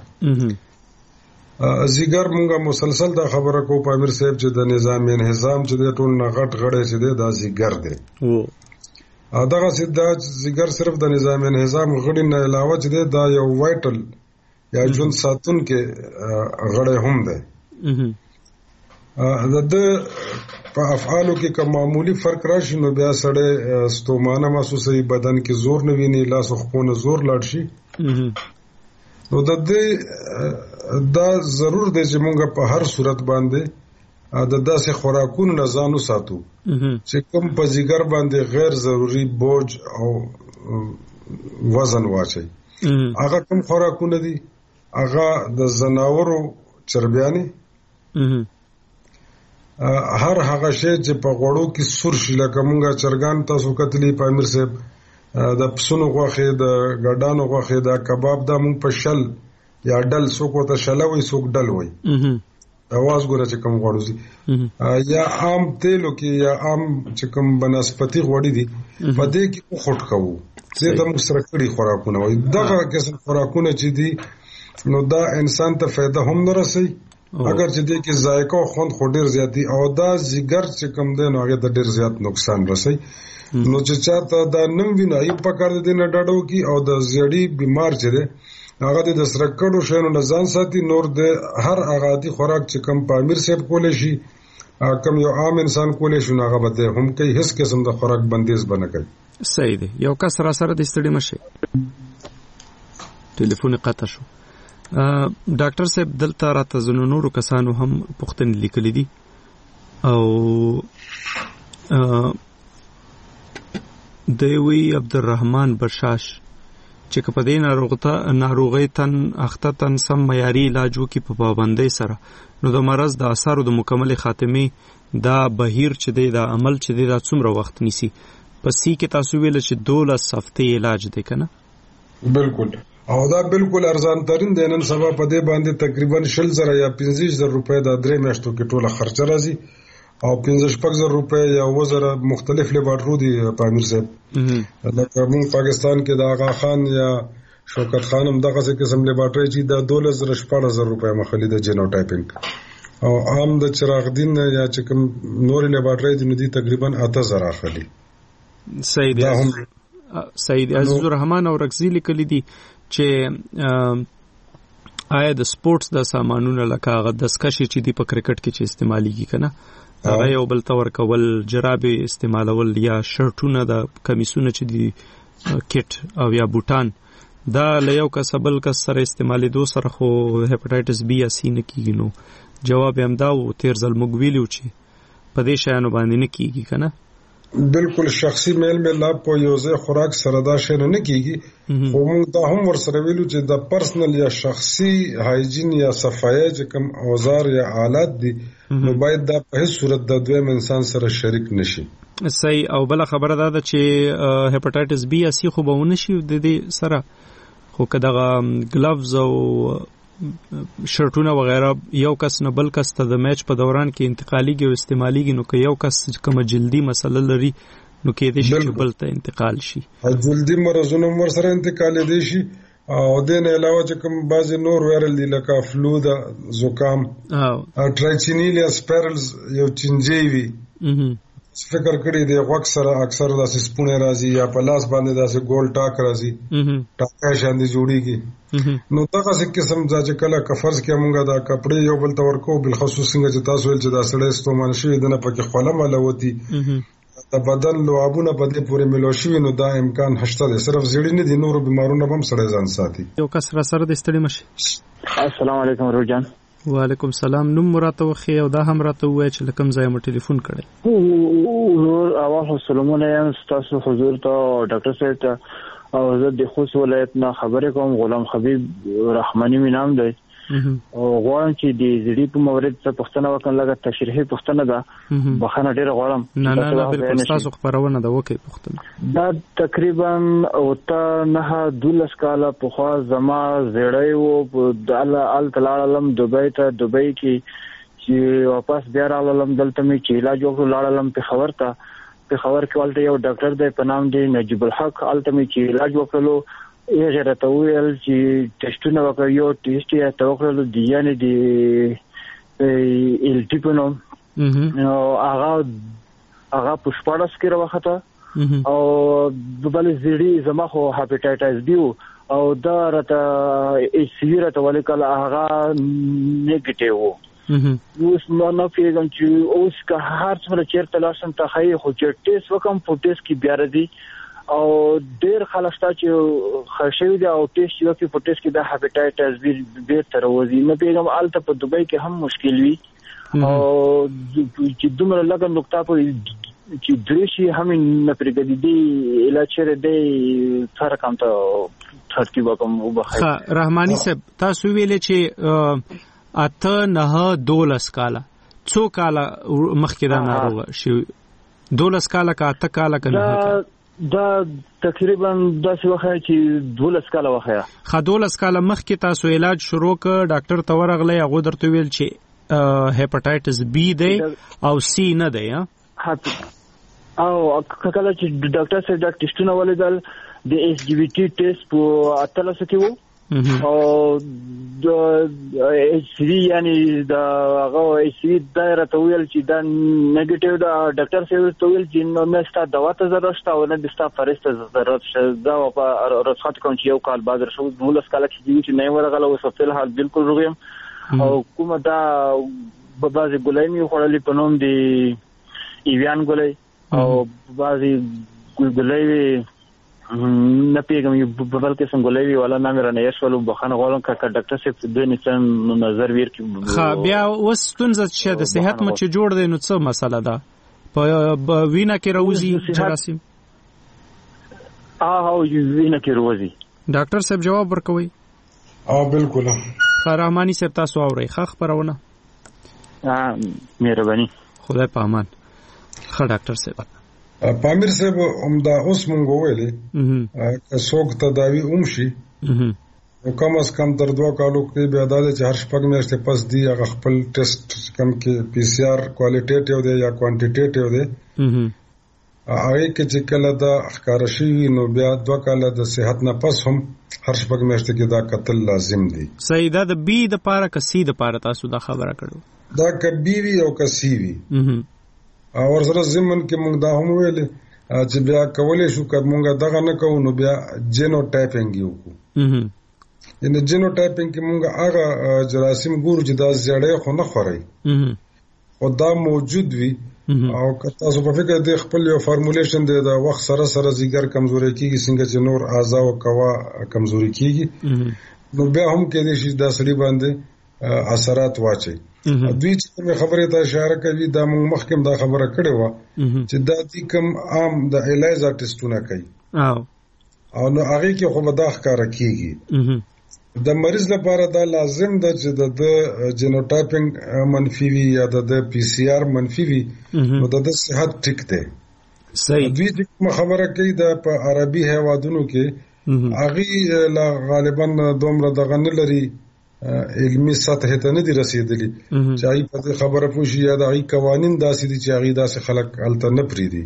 ځیګر مونږه مسلسل دا خبره کو پامیر صاحب چې د نظام انهضام چې د ټول نه غټ غړې چې د ځیګر دی او دغه سیده ځیګر صرف د نظام انهضام غړي نه علاوه چې دا یو وایټل یا ژوند ساتون کې غړې هم ده د په افعالو کې کوم معمولی فرق راشي نو بیا سړی ستومانه محسوسوي بدن کې زور نه ویني لاس او خپونه زور لاړ شي نو د دې دا ضرور دی چې موږ په هر صورت باندې د داسې خوراکونو نه ځان وساتو چې کوم په ځیګر باندې غیر ضروري بوج او وزن واچي هغه کوم خوراکونه دي هغه د زناورو چربیانې هر هغه شی چې په غوړو کې سور شي لکه مونږه چرګان تاسو کتلی پامیر صاحب د پسونو غوښه د ګډانو غوښه د کباب د مونږ په شل یا ډل څوک ته شلوي څوک ډل وي اواز ګوره چې کوم غوړو دي یا عام تیلو کې یا عام چې کوم بنسپتی غوړي دي په دې کې خوټ کوو زه د مسترکړي خوراکونه وي دغه قسم خوراکونه چې دي نو دا انسان ته فائدہ هم نه رسي اگر چې دې کې ذایقه او خوند خو ډیر زیات دي او دا ځیګر چې کم دی نو هغه د ډیر زیات نقصان رسي نو چې چاته دا نم ویني یې پکار دي نه ډاډو کې او د زیړی بیمار چې دی هغه د سرکړو شنو نه ځان ساتي نور د هر اغادي خوراک چې کم پامیر صاحب کولای شي کم یو عام انسان کولای شي هغه بده هم کوي هیڅ قسم د خوراک بندیز بنه کوي صحیح دی یو کس را سره د ستړي مشه ټلیفون قطع شو ډاکټر صاحب دلته راته زنو نورو کسانو هم پوښتنې لیکلې دي او دوی عبدالرحمن بشاش چې په دې ناروغته ناروغي تن اخته تن سم معیاري علاج وکي په پابندۍ سره نو د مرض د اثارو د مکمل خاتمه دا بهیر چې دی دا عمل چې دی دا څومره وخت نیسي په سی کې تاسو ویل چې دولس هفتې علاج دی کنه. بالکل او دا بالکل ارزان ترين دی. نن سبا په دې باندې تقریبا شل زره یا پنځه زره روپۍ د درې میاشتو کې ټوله خرچه راځي او پنځه شپږ زره روپۍ یا وزره مختلف لیبارټرو دي په امیر صاحب. لکه موږ پاکستان کې د آغا خان یا شوکت خان هم دغه قسم لیبارټري چې د دولس زره شپږ زره روپۍ مخالي د جینوټایپینګ او عام د چراغ دین یا چې کوم نور لیبارټري دي نو دي تقریبا اته زره اخلي. صحیح دی. صحیح دی. عزیز الرحمن او رکزی لیکلی دي چې آیا د سپورتس د سامانونو لکه هغه دستکشې چې دی په کرکټ کې چې استعمالېږي کنه هغه یو بل ته ورکول جرابې استعمالول یا شرټونه د کمیسونه چې دی کټ او یا بوټان دا له یو کس بل کس سره استعمالېدو سره خو هپاټایټس بی یا سی نه کېږي. نو جواب هم دا و تیر ځل موږ ویلو چې په دې شیانو باندې نه کېږي کنه. بالکل شخصي میل میلا په یو ځای خوراک سره دا شی نه کیږي خو موږ دا هم ورسره ویلو چې د پرسنل یا شخصي هایجین یا صفایي چې کوم اوزار یا آلات دي نو باید دا په هیڅ صورت د دویم انسان سره شریک نشي. صحیح. او بل خبره دا ده چې هپاټایټس بی یا سی خو به ونه شي د دې سره خو که دغه ګلوز او شرټونه وغیرہ یو کس نه بل کس ته د میچ په دوران کې انتقالیږي او استعماليږي نو که یو کس کوم جلدی مسله لري نو کې دې شي بل ته انتقال شي. جلدی مرزونه ور سره انتقال دي شي او د نه علاوه چې کوم بعض نور وایرل دي لکه فلو دا زکام او ټرایچینیلیا سپیرلز یو چنجي وي فکر کړی دی غوښ سره اکثر داسې سپونه راځي یا په لاس باندې داسې ګول ټاک راځي ټاکه شاندې جوړیږي. نو دغه څه قسم ځکه کله کفرز کې مونږه دا کپڑے یو بل تور کو بل خصوص څنګه چې تاسو ول چې دا سړی ستومان شي دنه پکې خوله ملوتی د بدن لوابونه په دې پورې ملو شي نو دا امکان هشته دی. صرف زیړی نه دي نور بیمارونه هم سړی ځان ساتي. یو کس را سره د ستړي مشي. السلام علیکم روجان. وعلیکم السلام. نوم مراته وخی او دا هم راته وای چې لکم ځای مو ټلیفون کړی. حضور اواز سلامونه یم تاسو حضور ته ډاکټر صاحب ته او زه د خوست ولایت نه خبرې کوم. غلام حبیب رحمانی می نام دی او غواړم چې د زړی په مورید څخه پښتنه وکړم لکه تشریحي پښتنه ده بخنه ډیره غواړم. نه نه نه بالکل تاسو خبرونه ده وکي پښتنه دا تقریبا او ته نه دولس کاله په خوا زما زړی وو د ال تلالم دوبۍ ته دوبۍ کې چې واپس بیا رالم دلته می چې علاج وکړ لاړم په خبر ته په خبر کې ولته یو ډاکټر دی په نام دی نجیب الحق الته می چې علاج وکړلو یې غره ویل چې ټیسټونه وکړ یو ټیسټ یې توکل دی یعنی دی ال ټیپونو نو هغه هغه پښپاړس کې راوخته او د بل زیړی زما خو هپاټایټس بی او دا راته ای سی راته ولیکل هغه نیگیټیو اوس نو نو پیغام چې اوس که هر څومره چیرته لاسم ته خی خو چې ټیسټ وکم په ټیسټ کې بیا ردی او ډیر خلک چې خښوي دا او ټیسټ یو کې په ټیسټ کې د هپاټایټس بی ډیر تر وځي نه پیغام الته په دوبۍ کې هم مشکل وي او چې دومره لږه نقطه په چې درشي هم نه پرګدي دی علاج لري دی سره کوم ته ترتیب کوم وبخیر. رحمانی صاحب تاسو ویلې چې اته نه دولس کاله څو کاله مخکې دا ناروغه شي دولس کاله کا اته کاله کنه دا تقریبا داسې وخت چې دولس کاله وخت خا دولس کاله مخکې تاسو علاج شروع ک ډاکټر ته ورغلی هغه درته ویل چې هپاټایټس بی دی او سی نه دی او کله چې ډاکټر سره دا ټیسټونه ولیدل د ایس جی بی ټی ټیسټ په اتلس کې وو او د ایچ سی یعنی دا هغه ایچ سی دایره ته ویل چې دا نیگیټیو دا ډاکټر سره ته ویل چې نو مستا دوا ته ضرورت شته او نه د ستا فرست ضرورت شته دا په رخصت کوم چې یو کال بعد شو دولس کال کې چې نه ورغله او په حال بالکل روغیم او کومه دا په بازي ګولای می خړلې په نوم دی ایویان ګولای او بازي ګولای نه پیغام یو بلکې څنګه لوي ولا نامه رانه یشولو بخانه غواړم کا ډاکټر صاحب دوی نشم نظر ویر کی خا بیا وستونزه چې د صحت مچ جوړ دی نو څه مسله ده په وینا کې راوځي جراثیم اه او وینا کې راوځي ډاکټر صاحب جواب ورکوي اه بالکل خرامانی صاحب تاسو اوري خخ پرونه اه مهرباني خدای په امان خ ډاکټر صاحب پامیر صاحب همدا اوس مونږ وویلې که څوک تداوی ومشي کم از کم تر دوه کالو کې بیا دا چې هر شپږ میاشتې پس دی هغه خپل ټیسټ کم کې پی سی آر کوالټیټیو دی یا کوانټیټیټیو دی هغه کې چې کله دا ښکار شي نو بیا دوه کاله د صحت نه پس هم هر شپږ میاشتې کې دا قتل لازم دی. صحیح. دا د بی د پاره کسي د پاره تاسو دا خبره کړو دا کبي وی او کسي وی او ورسره زمون کې موږ دا هم ویلې چې بیا کولې شو که موږ دغه نه کوو نو بیا جینو ټایپینګ یو کو ان جینو ټایپینګ کې موږ هغه جراثیم ګورو چې دا زیړې خو نه خوري او دا موجود وي او که تاسو په فکر د خپل یو فارمولیشن دی دا وخت سره سره زیګر کمزوري کیږي څنګه چې نور اعضاء او کوا کمزوري کیږي نو بیا هم کې دې شي دا سړي باندې اثرات واچي. دوی چې خبره ته اشاره کوي دا موږ مخکې دا خبره کړې و چې دا د کوم عام د ایلایزا ټیسټونه کوي او او نو هغه کې خو به دا ښکارا کیږي د مریض لپاره دا لازم ده چې د جینوټایپینګ منفي وي یا د پی سی آر منفي وي نو د صحت ټیک ده. صحیح. دوی چې خبره کوي دا په عربي هیوادونو کې هغه غالبا دومره دغه نه لري علمي سطح ته نه دي رسیدلي چې هغه په خبره پوښي یا د هغه قوانين داسې دي چې هغه داسې خلک الته نه پریدي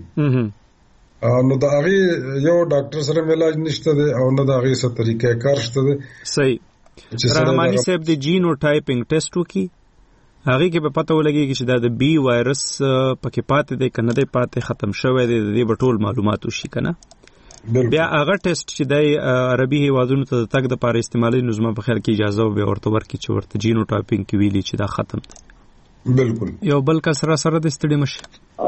نو دا هغه یو ډاکټر سره علاج نشته دی او نه دا هغه څه طریقې کار شته دی. صحیح. رحماني صاحب د جینو ټایپینګ ټیسټ وکي هغه کې به پته ولګي چې دا د بی وایرس پکې پاتې دی کنه دی پاتې ختم شوی دی د دې بټول معلومات وشي کنه بیا هغه ټیسټ چې د عربي هیوادونو ته تک د پاره استعمالي نظم په خیر کې اجازه به ورته ورکړي چې ورته جینو ټایپینګ کې ویلي چې دا ختم دی. بالکل. یو بل کسره سره د ستړي مشه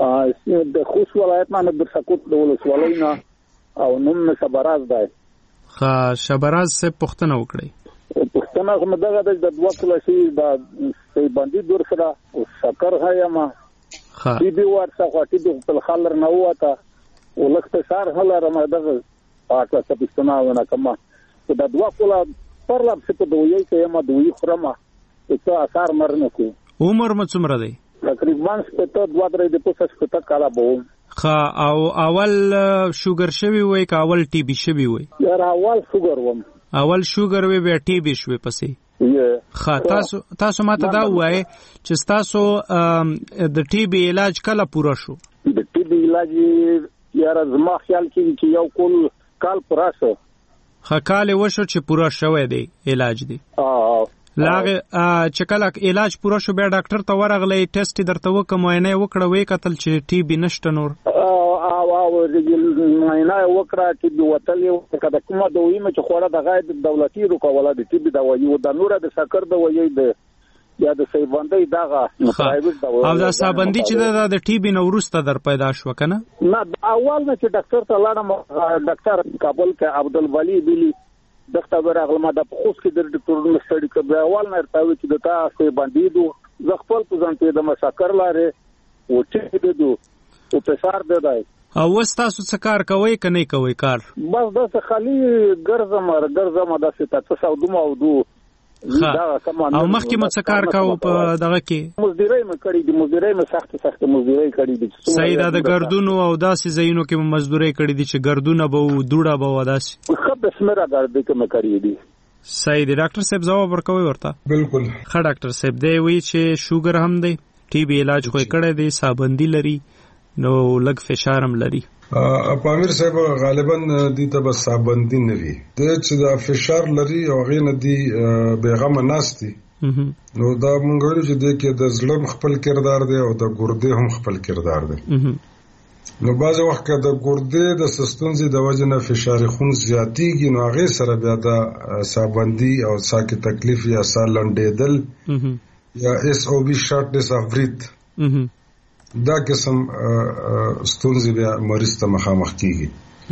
د خوست ولایت نه د سقوط د ولسوالۍ نه او نوم شبراز دی. ښه شبراز څه پوښتنه وکړي؟ پوښتنه کوم دغه د دوه کلاسي د باندې دور سره او شکر هایم ښه دې دی ورڅخه چې د خپل خلر نه وته ولکه سار هلاره ما دغه پاکه څه پښتنه ونه کما د دوه کلا پر لاب څه په دوی کې ما دوی خرمه څه اثر مرنه کو عمر مې څومره دی؟ تقریبا سپته دوه درې د پوسه سپته کاله بوم. ښه او اول شوګر شوی وای که اول ټي بي شوی وای؟ یار اول شوګر وم. اول شوګر وی بیا ټي بي شوی پسې؟ ښه تاسو تاسو ماته دا وای چې تاسو د ټي بي علاج کله پوره شو؟ د ټي بي علاج یار زما خیال کې چې یو کول کال پوره شو. ښه کال وشو چې پوره شوی دی علاج دی؟ اه لاغه چې کله علاج پوره شو بیا ډاکټر ته ورغلی ټیسټ درته وکړ معاینه وکړه وې کتل چې ټي بي نشته نور او او معاینه وکړه چې د وتل یو کده کومه دوی مې چې خوړه د غاید دولتي روکوله د ټي بي دوايي او د نور د شکر دوايي د یا د سیبندۍ دغه پرایویټ دوايي او دا سابندي چې د ټي بي نو ورسته در پیدا شو کنه نه اول نه چې ډاکټر ته لاړم ډاکټر کابل کې عبدالولي بلی دغه ورغله ما د خوست کې د ډاکټرونو سټډي کړو اول نه راوي چې د تاسو باندې دو زه خپل پوزانته د مشاکر لاره او چې د دو او پسار ده دی او وستاسو څه کار کوي کني کوي کار بس د خالي ګرځم ګرځم د ستاسو سعودو موضوع او مخکې مو څه کار کاوه په دغه کې مزدوري مې کړې دي مزدوري مې سخت سخت مزدوري کړې دي صحیح ده د ګردونو او داسې ځایونو کې مزدوري کړې دي چې ګردونه به دوړه به وداسي خو به سمره ګرځي کوم کړې دي صحیح دی ډاکټر صاحب جواب ورکوي ورته بالکل ښه ډاکټر صاحب دی وی چې شوګر هم دی ټي بي علاج خو کړی دی سابندي لري نو لګ فشار هم لري پامیر صاحب غالبا دي ته بس سابندي نه وي د چې دا فشار لري او غین دي بیغمه ناشتي نو دا مونږ ویل چې د کې د زړه خپل کردار دی او د ګردې هم خپل کردار دی نو باز وخت د ګردې د سستونزي د وجه نه فشار خون زیاتیږي نو هغه سره بیا د سابندي او ساکه تکلیف یا سالنډېدل یا اس او بي شارټنس اف بریث دا قسم ستونزې بیا مریض ته مخامخ کیږي.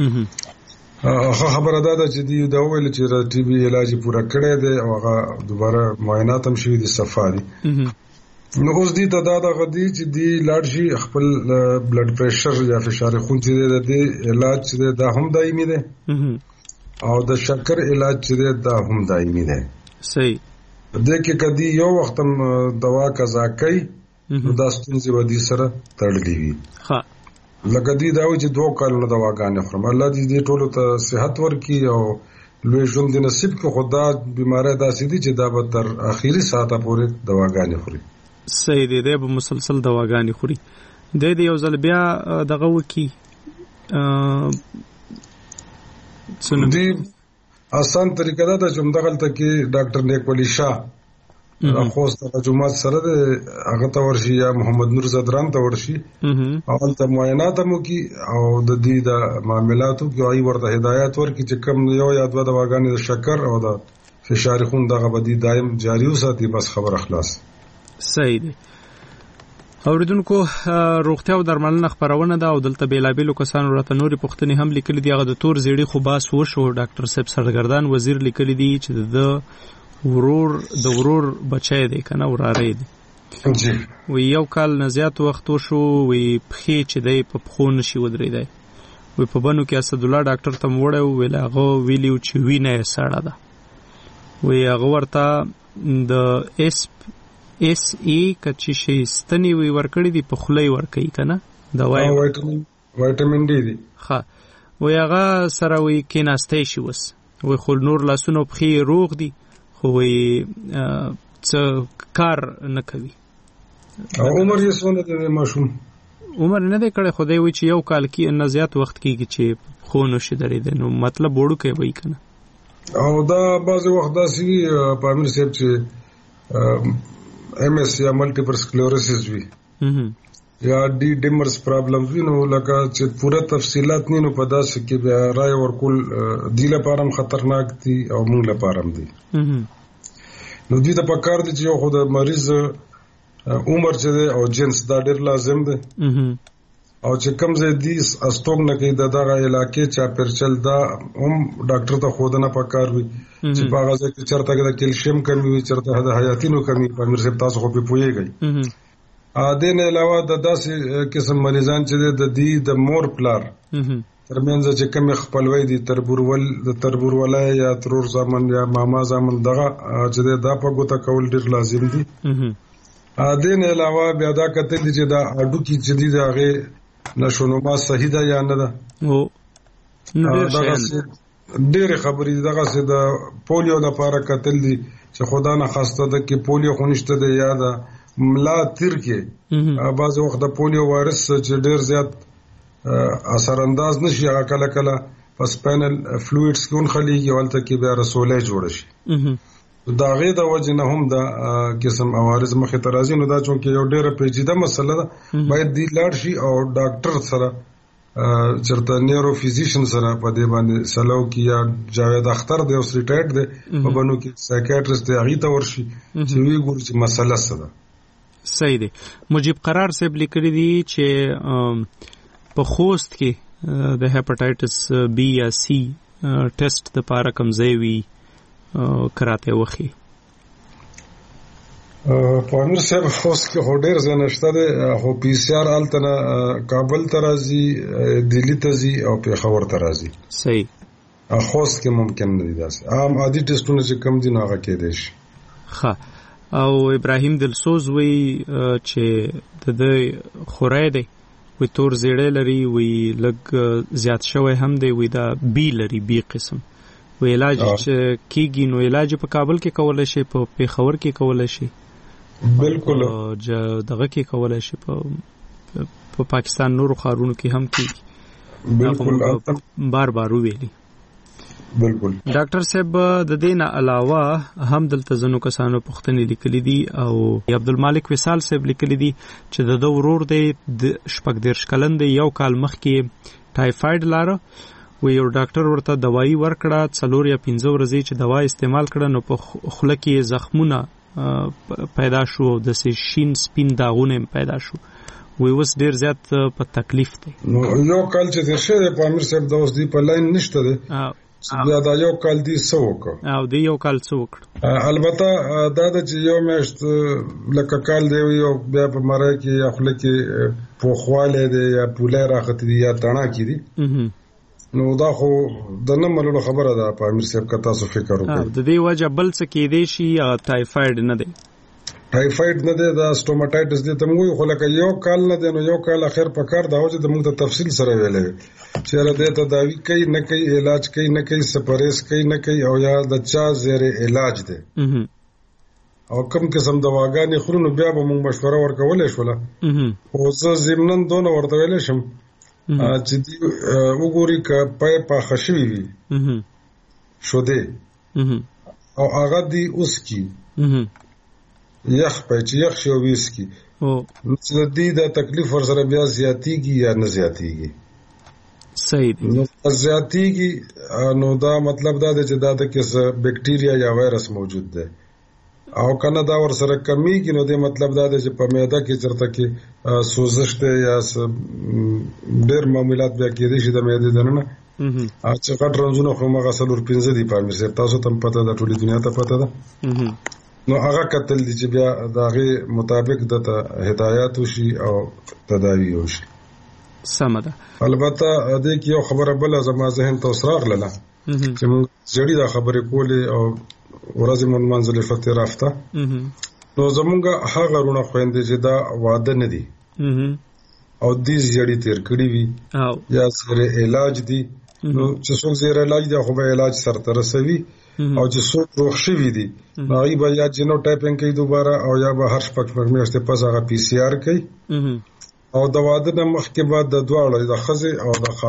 هغه خبره ده چې دی دا ویل چې د ټي بي علاج پوره کړی دی او هغه دوباره معاینات هم شوي دي صفاري نو اوس دی ته دا دغه دی چې دی لاړ شي خپل بلډ پریشر یا فشار خون چې دی علاج چې دا هم دایمي دی او د شکر علاج چې دا هم دایمي دی. صحیح. د کې کدی یو وخت دوا قضا کوي نو دا ستونزې ودی سره تړلې وي. ها لکه دې دا وایي چې دوه کالونه دواګانې خورم. الله دې دې ټولو ته صحت ورکړي او لوی ژوند دې نصیب کړي. خو دا بیماری داسې دي چې دا به تر اخري ساعته پورې دواګانې خوري. صحیح دی، دی به مسلسل دواګانې خوري. دی دې یو ځل بیا دغه وکړي دې آسان طریقه دا ده چې همدغلته کې ډاکټر نیک ولی شاه خوست د جماعت سره د هغه ته ورشي یا محمد نور زدران ته ورشي او هلته معاینات مو کی او د دې د معاملاتو کې ای ورته هدایت ورکړي چې کم یو یا دوه دواګانې د شکر او د فشار خون دغه بدی دایم جاری وساتي. بس خبر اخلاص. صحیح دی. اوریدونکو روغتیا او درملنه خبرونه ده او دلته بیلابیلو کسانو راته نوري پوښتنې هم لیکلي دي. هغه د تور زیړی خو باس وشو. ډاکټر صاحب سرګردان وزیر لیکلي دي چې د ورور د ورور بچی دی کنه وراره دی جی وی یو کال نه زیات وخت وشو. وی پخې چې دی په پخو نشي ودرېدای. وی په بنو کې اسد الله ډاکټر ته وړو ویل هغه ویلیو چې وینه یې ساړه ده. وی هغه ورته د اس اس ای کچې شي ستنی وی ورکړی دی په خولې ورکړي کنه دوايي وایټامین وایټامین ډي دی. ها وی هغه سره وی کیناستې شي وس. وی خل نور لاسونو پخې روغ دي خو وی څه کار نه کوي. عمر یې څونه دی ماشوم؟ عمر نه دی کړی خو دی وی چې یو کال کې نه زیات وخت کېږي چې خو نشي درېدل. نو مطلب وړو کې وای کنه. او دا بعض وخت داسې پامیر صاحب چې ایم ایس یا ملټیپل سکلیروسس وي یا ډي ډیمرز پرابلم وي نو لکه چې پوره تفصيلات نه نو په داسې کې بیا رائے ورکول دی لپاره هم خطرناک دي او موږ لپاره هم دي. نو دې ته پکار دي چې یو خو د مریض عمر چې دی او جنس دا ډېر لازم دی او چې کم ځای دي استوګ نه کوي د دغه علاقې چا پرچل دا هم ډاکټر ته خودنه پکار وي چې په هغه ځای کې چرته د کیلشیم کمی وي چرته د حیاتینو کمی په امیر صاحب تاسو خو په پوهیږئ. ا دې نه علاوه د داسې قسم مریضان چې د دې د مور پلار ترمنځ چې کم خپلوي دي تربورول د تربورولای یا ترور زامن یا ماما زامن دغه چې دا په ګوته کول ډیر لازم دي. ا دې نه علاوه بیا دا کتل دي چې دا اډو کې چې دي دغه نشونما صحیح ده یا نه ده. او ډېر خبرې دغه څه د پولیو لپاره کتل دي چې خدا نه خواسته ده کې پولیو خونشته ده یا ده ملا تیر کې بعض وخت د پولیو وایرس چې ډېر زیات اثر انداز نشي هغه کله کله په سپینل فلویډز کې اونخليږي ولته کې بیا رسولې جوړ شي. دا غي د وجه نه هم د قسم عوارض مخه ترازی نو دا چونکه یو ډېر پیچیده مسله ده باید دی لاړ شي او ډاکټر سره چرته نیورو فزیشن سره په دې باندې سلو کې یا جاوید اختر دی او ریټایرډ دی په بنو کې سایکیاټریست دی هغه ته ورشي چې وی ګوري چې مسله څه ده. صحیح دی. مجيب قرار صاحب لیکلي دي چې په خوست کې د هپاتایټس بی یا سی ټیسټ د پاره کمزې وی کراته وخی. په امیر صاحب خوست کې هډر زنهشته ده خو پی سی آر التنه کابل ترازی دلی تزي او پیښور ترازی. صحیح. خوست کې ممکن نه دي داسې عام عادي ټیسټونه چې کم دي ناغه کې دي. ښه. او ابراهیم دلسوز وی چې د خورای دی وی تور زیړې لري وی لګ زیات شوی هم دی وی دا بی لري بی قسم وی علاج کیږي نو علاج په کابل کې کولای شي په پیښور کې کولای شي بالکل دغه کې کولای شي په په پاکستان نورو ښارونو کې هم کیږي بالکل بار بار ویلي. بالکل ډاکټر صاحب د دې نه علاوه هم دلته زنو کسانو پوښتنې لیکلي دي او عبدالمالک وصال صاحب لیکلي دي چې د ورور دی د شپږ دیرش کلن دی یو کال مخکې ټایفاید لاره و یو ډاکټر ورته دوايي ورکړه څلور یا پنځه ورځې چې دوا استعمال کړه نو په خوله کې زخمونه پیدا شو د شین سپین داغونه پیدا شو وی وس ډیر زیات په تکلیف دی. نو یو کال چې ترشه په امیر صاحب د اوس دی په لاین نشته دی بیا دا یو کال دی څوک او دی یو کال څوک البته دا د یو میاشت لکه کال دی یو بیا په مړی کې یا خله کې پوخواله دی یا پوله راخت دی یا تڼا کې دی نو دا خو د نه ملو خبره ده په امیر صاحب کا تاسو فکر وکړئ د دې وجه بل څه کې دی شي ټایفاید نه دی ټایفاید نه دی دا سټوماټایټس دی ته موږ خو لکه یو کال نه دی نو یو کال اخر په کار دا چې موږ ته تفصیل سره ویلې چې را دې تداوی کوي نه کوي علاج کوي نه کوي سپریس کوي نه کوي او یا د چا زیره علاج دی او کوم قسم دواګانې خورو نو بیا به موږ مشوره ورکولې شوله او زه ضمناً دونه ورته ویلی شم چې دی وګوري که پای پاخه شوي وي شودې او هغه دی اوس کی یخ پای چې یخ شو ویس کی نو دی دا تکلیف ور سره بیا زیاتیږي یا نه زیاتیږي صحیح دی نو زیاتیږي نو دا مطلب دا دی چې دا د کیسه بیکټیریا یا وایرس موجود دی او کنه دا ور سره کمیږي نو د مطلب دا دی چې په معده کې چرته کې سوزش دی یا ډېر معاملات بیا کېدي شي د معدې دننه چې غټ رنځونه خو مغه سلور پنځه دی په مې تاسو ته پته ده ټولې دنیا ته پته ده نو هغه کتل دي چې بیا داغه مطابق د هدایت وشي او تداوی وشي سم ده البته د کې یو خبره بل زما ذهن ته وسراغ لاله چې موږ جړی دا خبرې کولې او ورځ مون منځلې فتره رافته نو زمونږ هغه رونه خويندې چې دا واده نه دي او دې جړی تیر کړی وي یا سره علاج دي نو چې څوک زیر علاج دی خو به علاج سره رسوي او چې څوک روغ شوي دي هغه به یا جینو ټایپینګ کوي دوباره او یا به هر شپږ شپږ میاشتې پس هغه پی سی آر کوي او د واده نه مخکې بعد د دواړو د ښځې او د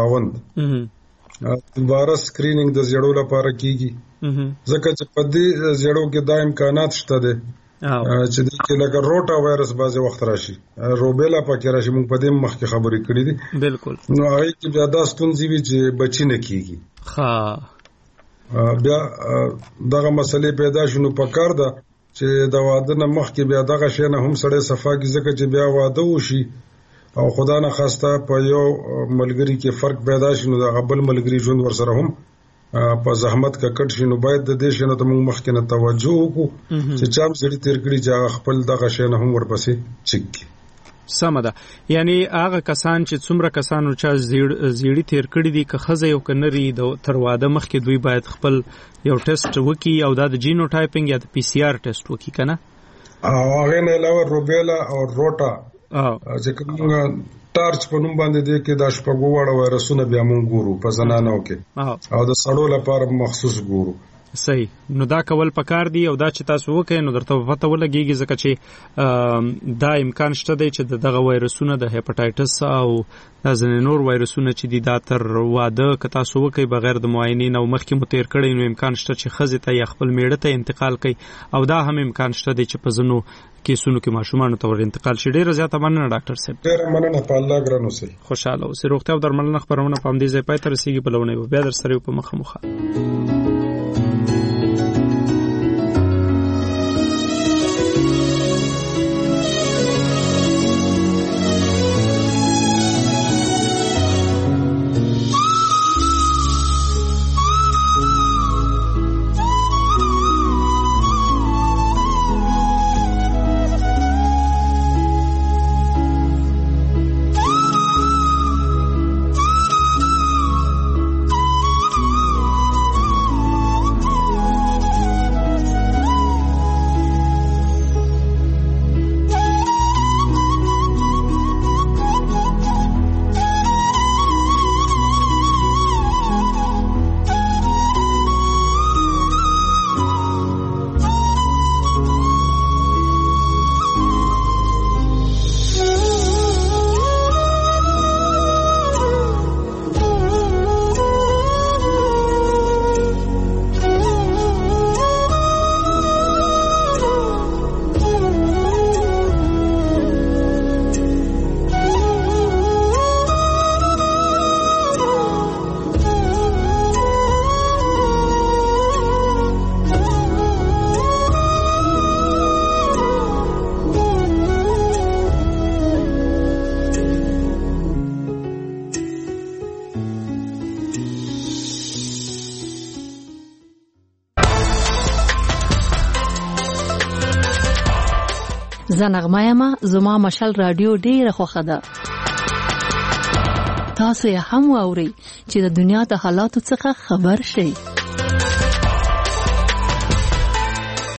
خاوند دوباره سکرینینګ د زیړو لپاره کیږي ځکه چې په دې زیړو کې دا امکانات شته دي چې د کې لکه روټا وایرس بعضې وخت راشي روبیلا پکې راشي موږ په دې مخکې خبرې کړې دي بالکل نو هغه کې بیا دا ستونزې وي چې بچی نه کیږي ها بیا دغه مسلې پیدا شونه په کار ده چې د واده نه مخکې بیا دغه شی نه هم سړی صفا کی ځکه چې بیا واده وشي او خدا نه خواسته په یو ملګری کې فرق پیدا شي نو د بل ملګری ژوند ورسره هم په زحمت کا کټ شي نو باید د دې شنه ته موږ مخکې نه توجه وکړو چې چام سړي تیر کړي چې خپل دغه شی نه هم ورپسې چک سم ده یعنی هغه کسان چې څومره کسانو چا زیړی تیر کړی دي که خزه یو کنري د تر واده مخکې دوی باید خپل یو ټیسټ وکي او دا د جینو ټایپینګ یا د پی سی آر ټیسټ وکي کنه او هغه نه علاوه روبیلا او روټا چې کومه ټارچ په نوم باندې دی کې د شپږو وړو وایرسونه بیا مونږ ګورو په زنانو کې او د سړو لپاره مخصوص ګورو صحیح نو دا کول پکار دی او دا چې تاسو وکړئ نو درته پته ولګیږي ځکه چې دا امکان شته دی چې دغه وایرسونه د هپاتایټس او د ځینې نور وایرسونه چې دي دا تر واده که تاسو وکړئ بغیر د معاینې نه مخکې مو تیر کړی نو امکان شته چې ښځې ته یا خپل میړه ته انتقال کوي او دا هم امکان شته دی چې په ځینو کیسونو کې ماشومانو ته ور انتقال شي ډېره زیاته مننه ډاکټر صاحب ډېره مننه په الله ګران اوسئ خوشحاله اوسئ روغتیا او درملنه خپرونه په همدې ځای پای ته رسیږي په لونې بیا در سره په مخه مخه زنغمه ما زما مشال رادیو ډیره خوښه ده تاسو یې هم واورئ چې د دنیا د حالاتو څخه خبر شئ